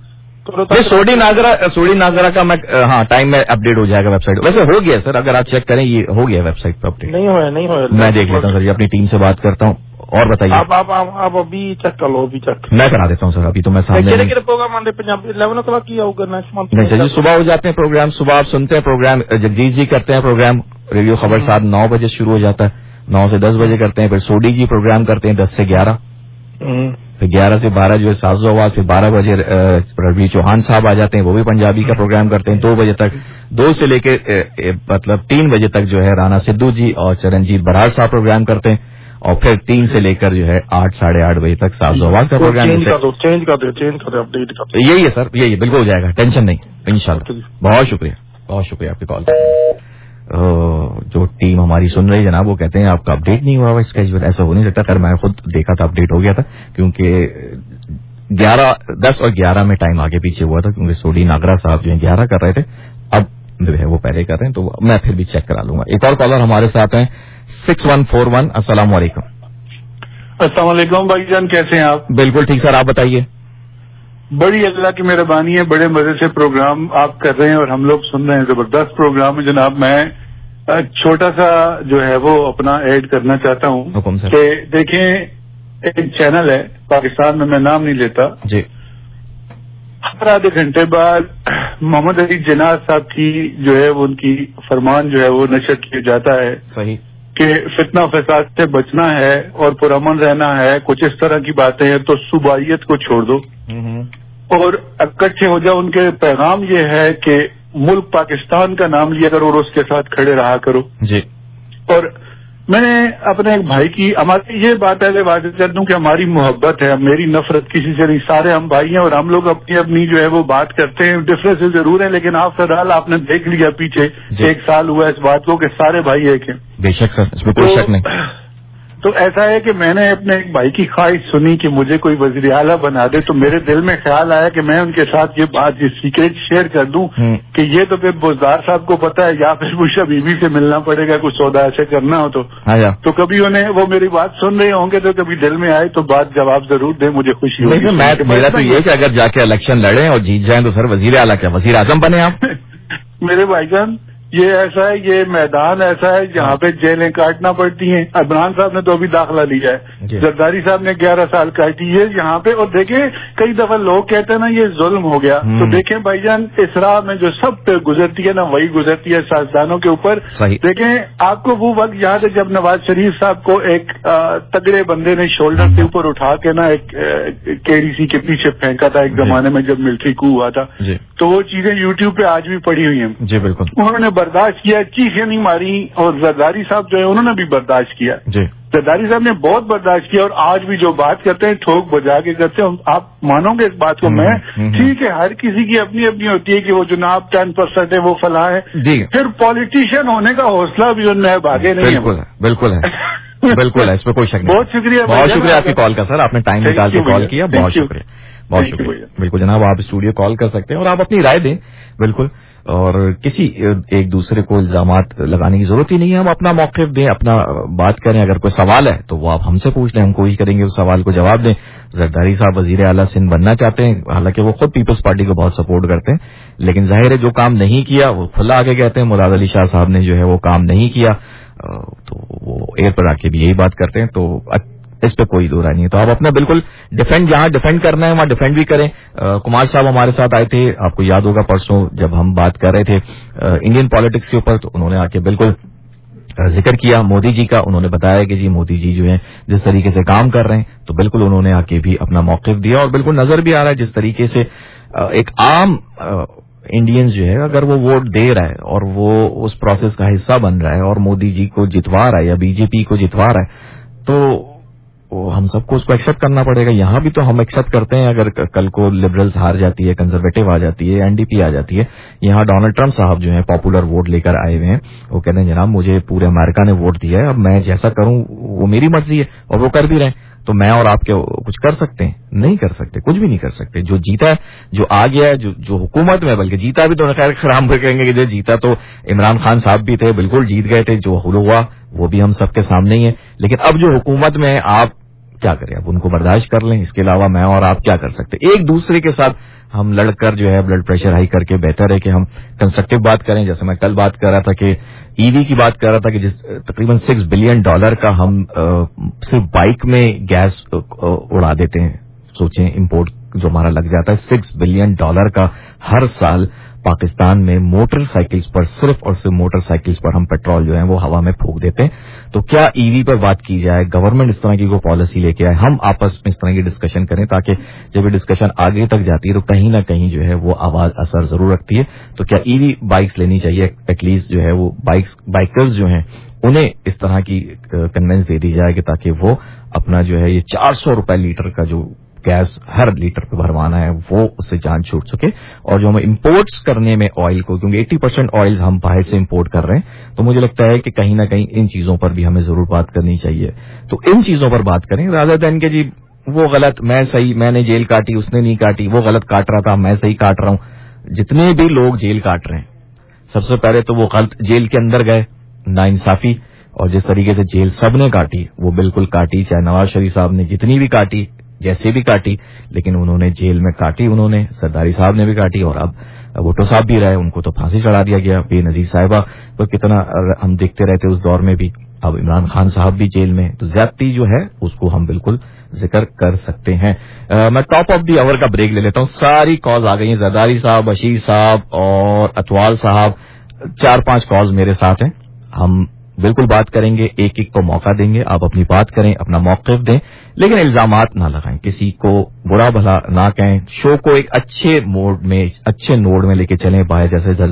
सोडी नागरा का मैं टाइम में अपडेट हो जाएगा वेबसाइट। वैसे हो गया सर, अगर आप चेक करें ये हो गया वेबसाइट पे अपडेट। नहीं हुआ। मैं देख लेता हूँ सर जी, अपनी टीम से बात करता हूँ। और बताइए आप अभी चेक कर लो, अभी चेक मैं करा देता हूँ सर। अभी तो मैं सामने प्रोग्राम आने पंजाबी 11 o'clock की होगा नेक्स्ट मंथ। नहीं सर जी, सुबह हो जाते हैं प्रोग्राम, सुबह आप सुनते हैं प्रोग्राम, जगदीश जी करते हैं प्रोग्राम, रेडियो खबर साथ 9 बजे शुरू हो जाता है, 9 से 10 बजे करते हैं। फिर सोडी जी प्रोग्राम करते हैं 10 से 11, फिर 11 से 12 जो है साजो आवाज। फिर 12 बजे रवि चौहान साहब आ जाते हैं, वो भी पंजाबी का प्रोग्राम करते हैं 2 बजे तक। 2 से लेके मतलब 3 बजे तक जो है राना सिद्धू जी और चरणजीत बराड़ साहब प्रोग्राम करते हैं, और फिर 3 से लेकर जो है 8 साढ़े 8 बजे तक साजो आवाज का प्रोग्राम। चेंज कर दो, अपडेट कर दो। यही है सर, यही बिल्कुल हो जाएगा, टेंशन नहीं, इंशाल्लाह। बहुत शुक्रिया। बहुत शुक्रिया आपकी कॉल का। जो टीम हमारी सुन रही है जनाब, वो कहते हैं आपका अपडेट नहीं हुआ स्केड्यूल। ऐसा हो नहीं सकता। खैर मैं खुद देखा था, अपडेट हो गया था, क्योंकि 10 और 11 में टाइम आगे पीछे हुआ था, क्योंकि सोडी नागरा साहब जो है 11 कर रहे थे, अब जो है वो पहले कर रहे हैं, तो मैं फिर भी चेक करा लूंगा। एक और कॉलर हमारे साथ हैं 6141। अस्सलाम वालेकुम। अस्सलाम वालेकुम भाईजान, कैसे हैं आप? बिल्कुल ठीक सर, आप बताइए। बड़ी अल्लाह की मेहरबानी है, बड़े मजे से प्रोग्राम आप कर रहे हैं और हम लोग सुन रहे हैं। जबरदस्त प्रोग्राम है जनाब। मैं छोटा सा जो है वो अपना ऐड करना चाहता हूँ कि देखें, एक चैनल है पाकिस्तान में, मैं नाम नहीं लेता जी, हर आधे घंटे बाद मोहम्मद अली जिन्ना साहब की जो है वो उनकी फरमान जो है वो नशर किया जाता है। सही कि फितना फसाद से बचना है और पुरअमन रहना है, कुछ इस तरह की बातें हैं, तो सूबाइयत को छोड़ दो और इकट्ठे हो जाओ। उनके पैगाम ये है कि मुल्क पाकिस्तान का नाम लिया करो और उसके साथ खड़े रहा करो जी। और मैंने अपने एक भाई की, हमारी ये बात पहले वाज़ेह कर दूं कि हमारी मोहब्बत है, मेरी नफरत किसी से नहीं, सारे हम भाई हैं और हम लोग अपनी अपनी जो है वो बात करते हैं। डिफरेंसेस जरूर है, लेकिन आफ्टर ऑल आपने देख लिया पीछे 1 साल हुआ इस बात को कि सारे भाई एक हैं। बेशक सर, इसमें कोई शक नहीं। तो ऐसा है कि मैंने अपने एक भाई की ख्वाहिश सुनी कि मुझे कोई वज़ीर आला बना दे, तो मेरे दिल में ख्याल आया कि मैं उनके साथ ये बात, ये सीक्रेट शेयर कर दूं कि ये तो फिर बुज़दार साहब को पता है, या फिर मुझे बीवी से मिलना पड़ेगा, कुछ सौदा ऐसे करना हो तो कभी उन्हें वो मेरी बात सुन रहे होंगे तो कभी दिल में आए तो बात जवाब जरूर दे, मुझे खुशी होगी। मेरा तो ये कि अगर जाके इलेक्शन लड़े और जीत जाए तो सर वज़ीर आला क्या, वज़ीर आज़म बने आप। मेरे भाईजान ये ऐसा है, ये मैदान ऐसा है जहाँ पे जेलें काटना पड़ती हैं। इमरान साहब ने तो अभी दाखिला लिया है, जरदारी साहब ने 11 साल काटी है यहाँ पे। और देखें, कई दफा लोग कहते हैं ना ये जुल्म हो गया, तो देखें भाईजान इस राह में जो सब पे गुजरती है ना, वही गुजरती है सियासतदानों के ऊपर। देखें, आपको वो वक्त याद है जब नवाज शरीफ साहब को एक तगड़े बंदे ने शोल्डर से ऊपर उठा के ना एक KDC के पीछे फेंका था एक जमाने में जब मिलिट्री कू हुआ था। तो वो चीजें यूट्यूब पे आज भी पड़ी हुई हैं। जी बिल्कुल, उन्होंने बर्दाश्त किया, चीखें नहीं मारी, और जरदारी साहब जो है उन्होंने भी बर्दाश्त किया। जरदारी साहब ने बहुत बर्दाश्त किया और आज भी जो बात करते हैं ठोक बजा के करते हैं। आप मानोगे इस बात को? मैं ठीक है, हर किसी की अपनी अपनी होती है कि वो जनाब 10% है, वो फला है जी, फिर पॉलिटिशियन होने का हौसला भी उनमें भागे नहीं है। बिल्कुल है बिल्कुल है, इसमें कोई शक नहीं। बहुत शुक्रिया, बहुत शुक्रिया आपकी कॉल का सर, आपने टाइम निकाल के कॉल किया, बहुत शुक्रिया, बहुत शुक्रिया। बिल्कुल जनाब, आप स्टूडियो कॉल कर सकते हैं और आप अपनी राय दें बिल्कुल, और किसी एक दूसरे को इल्जामात लगाने की जरूरत ही नहीं है। हम अपना मौक़िफ़ दें, अपना बात करें। अगर कोई सवाल है तो वो आप हमसे पूछ लें, हम कोशिश करेंगे उस सवाल को जवाब दें। जरदारी साहब वज़ीर आला सिंध बनना चाहते हैं, हालांकि वो खुद पीपल्स पार्टी को बहुत सपोर्ट करते हैं, लेकिन जाहिर है जो काम नहीं किया वो खुला आगे कहते हैं। मुराद अली शाह साहब ने जो है वो काम नहीं किया, तो वो एयर पर आके भी यही बात करते हैं, तो इस पे कोई दो राय नहीं है। तो आप अपना बिल्कुल डिफेंड, जहां डिफेंड करना है वहां डिफेंड भी करें। कुमार साहब हमारे साथ आए थे, आपको याद होगा परसों जब हम बात कर रहे थे इंडियन पॉलिटिक्स के ऊपर, तो उन्होंने आके बिल्कुल जिक्र किया मोदी जी का। उन्होंने बताया कि जी मोदी जी जो है जिस तरीके से काम कर रहे हैं, तो बिल्कुल उन्होंने आके भी अपना मौक़िफ़ दिया और बिल्कुल नजर भी आ रहा है जिस तरीके से एक आम इंडियंस जो है अगर वो वोट दे रहा है और वो उस प्रोसेस का हिस्सा बन रहा है और मोदी जी को जितवा रहा है या बीजेपी को जितवा रहा है, तो हम सबको उसको एक्सेप्ट करना पड़ेगा। यहां भी तो हम एक्सेप्ट करते हैं, अगर कल को लिबरल्स हार जाती है, कंजर्वेटिव आ जाती है, एनडीपी आ जाती है। यहां डोनाल्ड ट्रंप साहब जो है पॉपुलर वोट लेकर आए हुए हैं, वो कहते हैं जनाब मुझे पूरे अमेरिका ने वोट दिया है, अब मैं जैसा करूं वो मेरी मर्जी है, और वो कर भी रहे हैं। तो मैं और आप क्या कुछ कर सकते हैं? नहीं कर सकते, कुछ भी नहीं कर सकते। जो जीता है, जो आ गया है, जो हुकूमत में, बल्कि जीता भी तो खैर खराब कहेंगे कि जो जीता तो इमरान खान साहब भी थे, बिल्कुल जीत गए थे, जो हुआ वो भी हम सबके सामने ही है। लेकिन अब जो हुकूमत में आप क्या करें, अब उनको बर्दाश्त कर लें, इसके अलावा मैं और आप क्या कर सकते। एक दूसरे के साथ हम लड़कर जो है ब्लड प्रेशर हाई करके बेहतर है कि हम कंस्ट्रक्टिव बात करें। जैसे मैं कल बात कर रहा था कि ईवी की बात कर रहा था कि जिस तकरीबन $6 बिलियन का हम सिर्फ बाइक में गैस उड़ा देते हैं। सोचें, इंपोर्ट जो हमारा लग जाता है $6 बिलियन का हर साल पाकिस्तान में मोटरसाइकिल्स पर, सिर्फ और सिर्फ मोटरसाइकिल्स पर हम पेट्रोल जो है वो हवा में फूंक देते हैं। तो क्या ईवी पर बात की जाए, गवर्नमेंट इस तरह की कोई पॉलिसी लेके आए, हम आपस में इस तरह की डिस्कशन करें, ताकि जब ये डिस्कशन आगे तक जाती है तो कहीं ना कहीं जो है वो आवाज असर जरूर रखती है। तो क्या ईवी बाइक्स लेनी चाहिए, एटलीस्ट जो है वो बाइकर्स जो हैं उन्हें इस तरह की कन्वेंस दे दी जाए कि ताकि वो अपना जो है ये 400 रुपए लीटर का जो गैस हर लीटर पे भरवाना है वो उससे जान छूट सके। और जो हम इंपोर्ट्स करने में ऑयल को, क्योंकि 80% ऑयल हम बाहर से इंपोर्ट कर रहे हैं, तो मुझे लगता है कि कहीं ना कहीं इन चीजों पर भी हमें जरूर बात करनी चाहिए। तो इन चीजों पर बात करें रादर देन के जी वो गलत, मैं सही, मैंने जेल काटी, उसने नहीं काटी, वो गलत काट रहा था, मैं सही काट रहा हूं। जितने भी लोग जेल काट रहे हैं, सबसे पहले तो वो गलत जेल के अंदर गए, नाइंसाफी, और जिस तरीके से जेल सबने काटी वो बिल्कुल काटी, चाहे नवाज शरीफ साहब ने जितनी भी काटी, जैसे भी काटी, लेकिन उन्होंने जेल में काटी, उन्होंने सरदारी साहब ने भी काटी, और अब भुट्टो साहब भी रहे, उनको तो फांसी चढ़ा दिया गया। बेनजीर साहिबा पर कितना हम देखते रहते उस दौर में भी, अब इमरान खान साहब भी जेल में, तो ज्यादती जो है उसको हम बिल्कुल जिक्र कर सकते हैं। मैं टॉप ऑफ दी आवर का ब्रेक ले लेता हूं। सारी कॉल्स आ गई हैं, जरदारी साहब, बशीर साहब और अतवाल साहब, 4-5 कॉल्स मेरे साथ हैं। हम बिल्कुल बात करेंगे, एक एक को मौका देंगे, आप अपनी बात करें, अपना मौक़िफ़ दें, लेकिन इल्जामात ना लगाएं, किसी को बुरा भला ना कहें, शो को एक अच्छे मोड में, अच्छे नोड में लेके चलें। बाय जैसे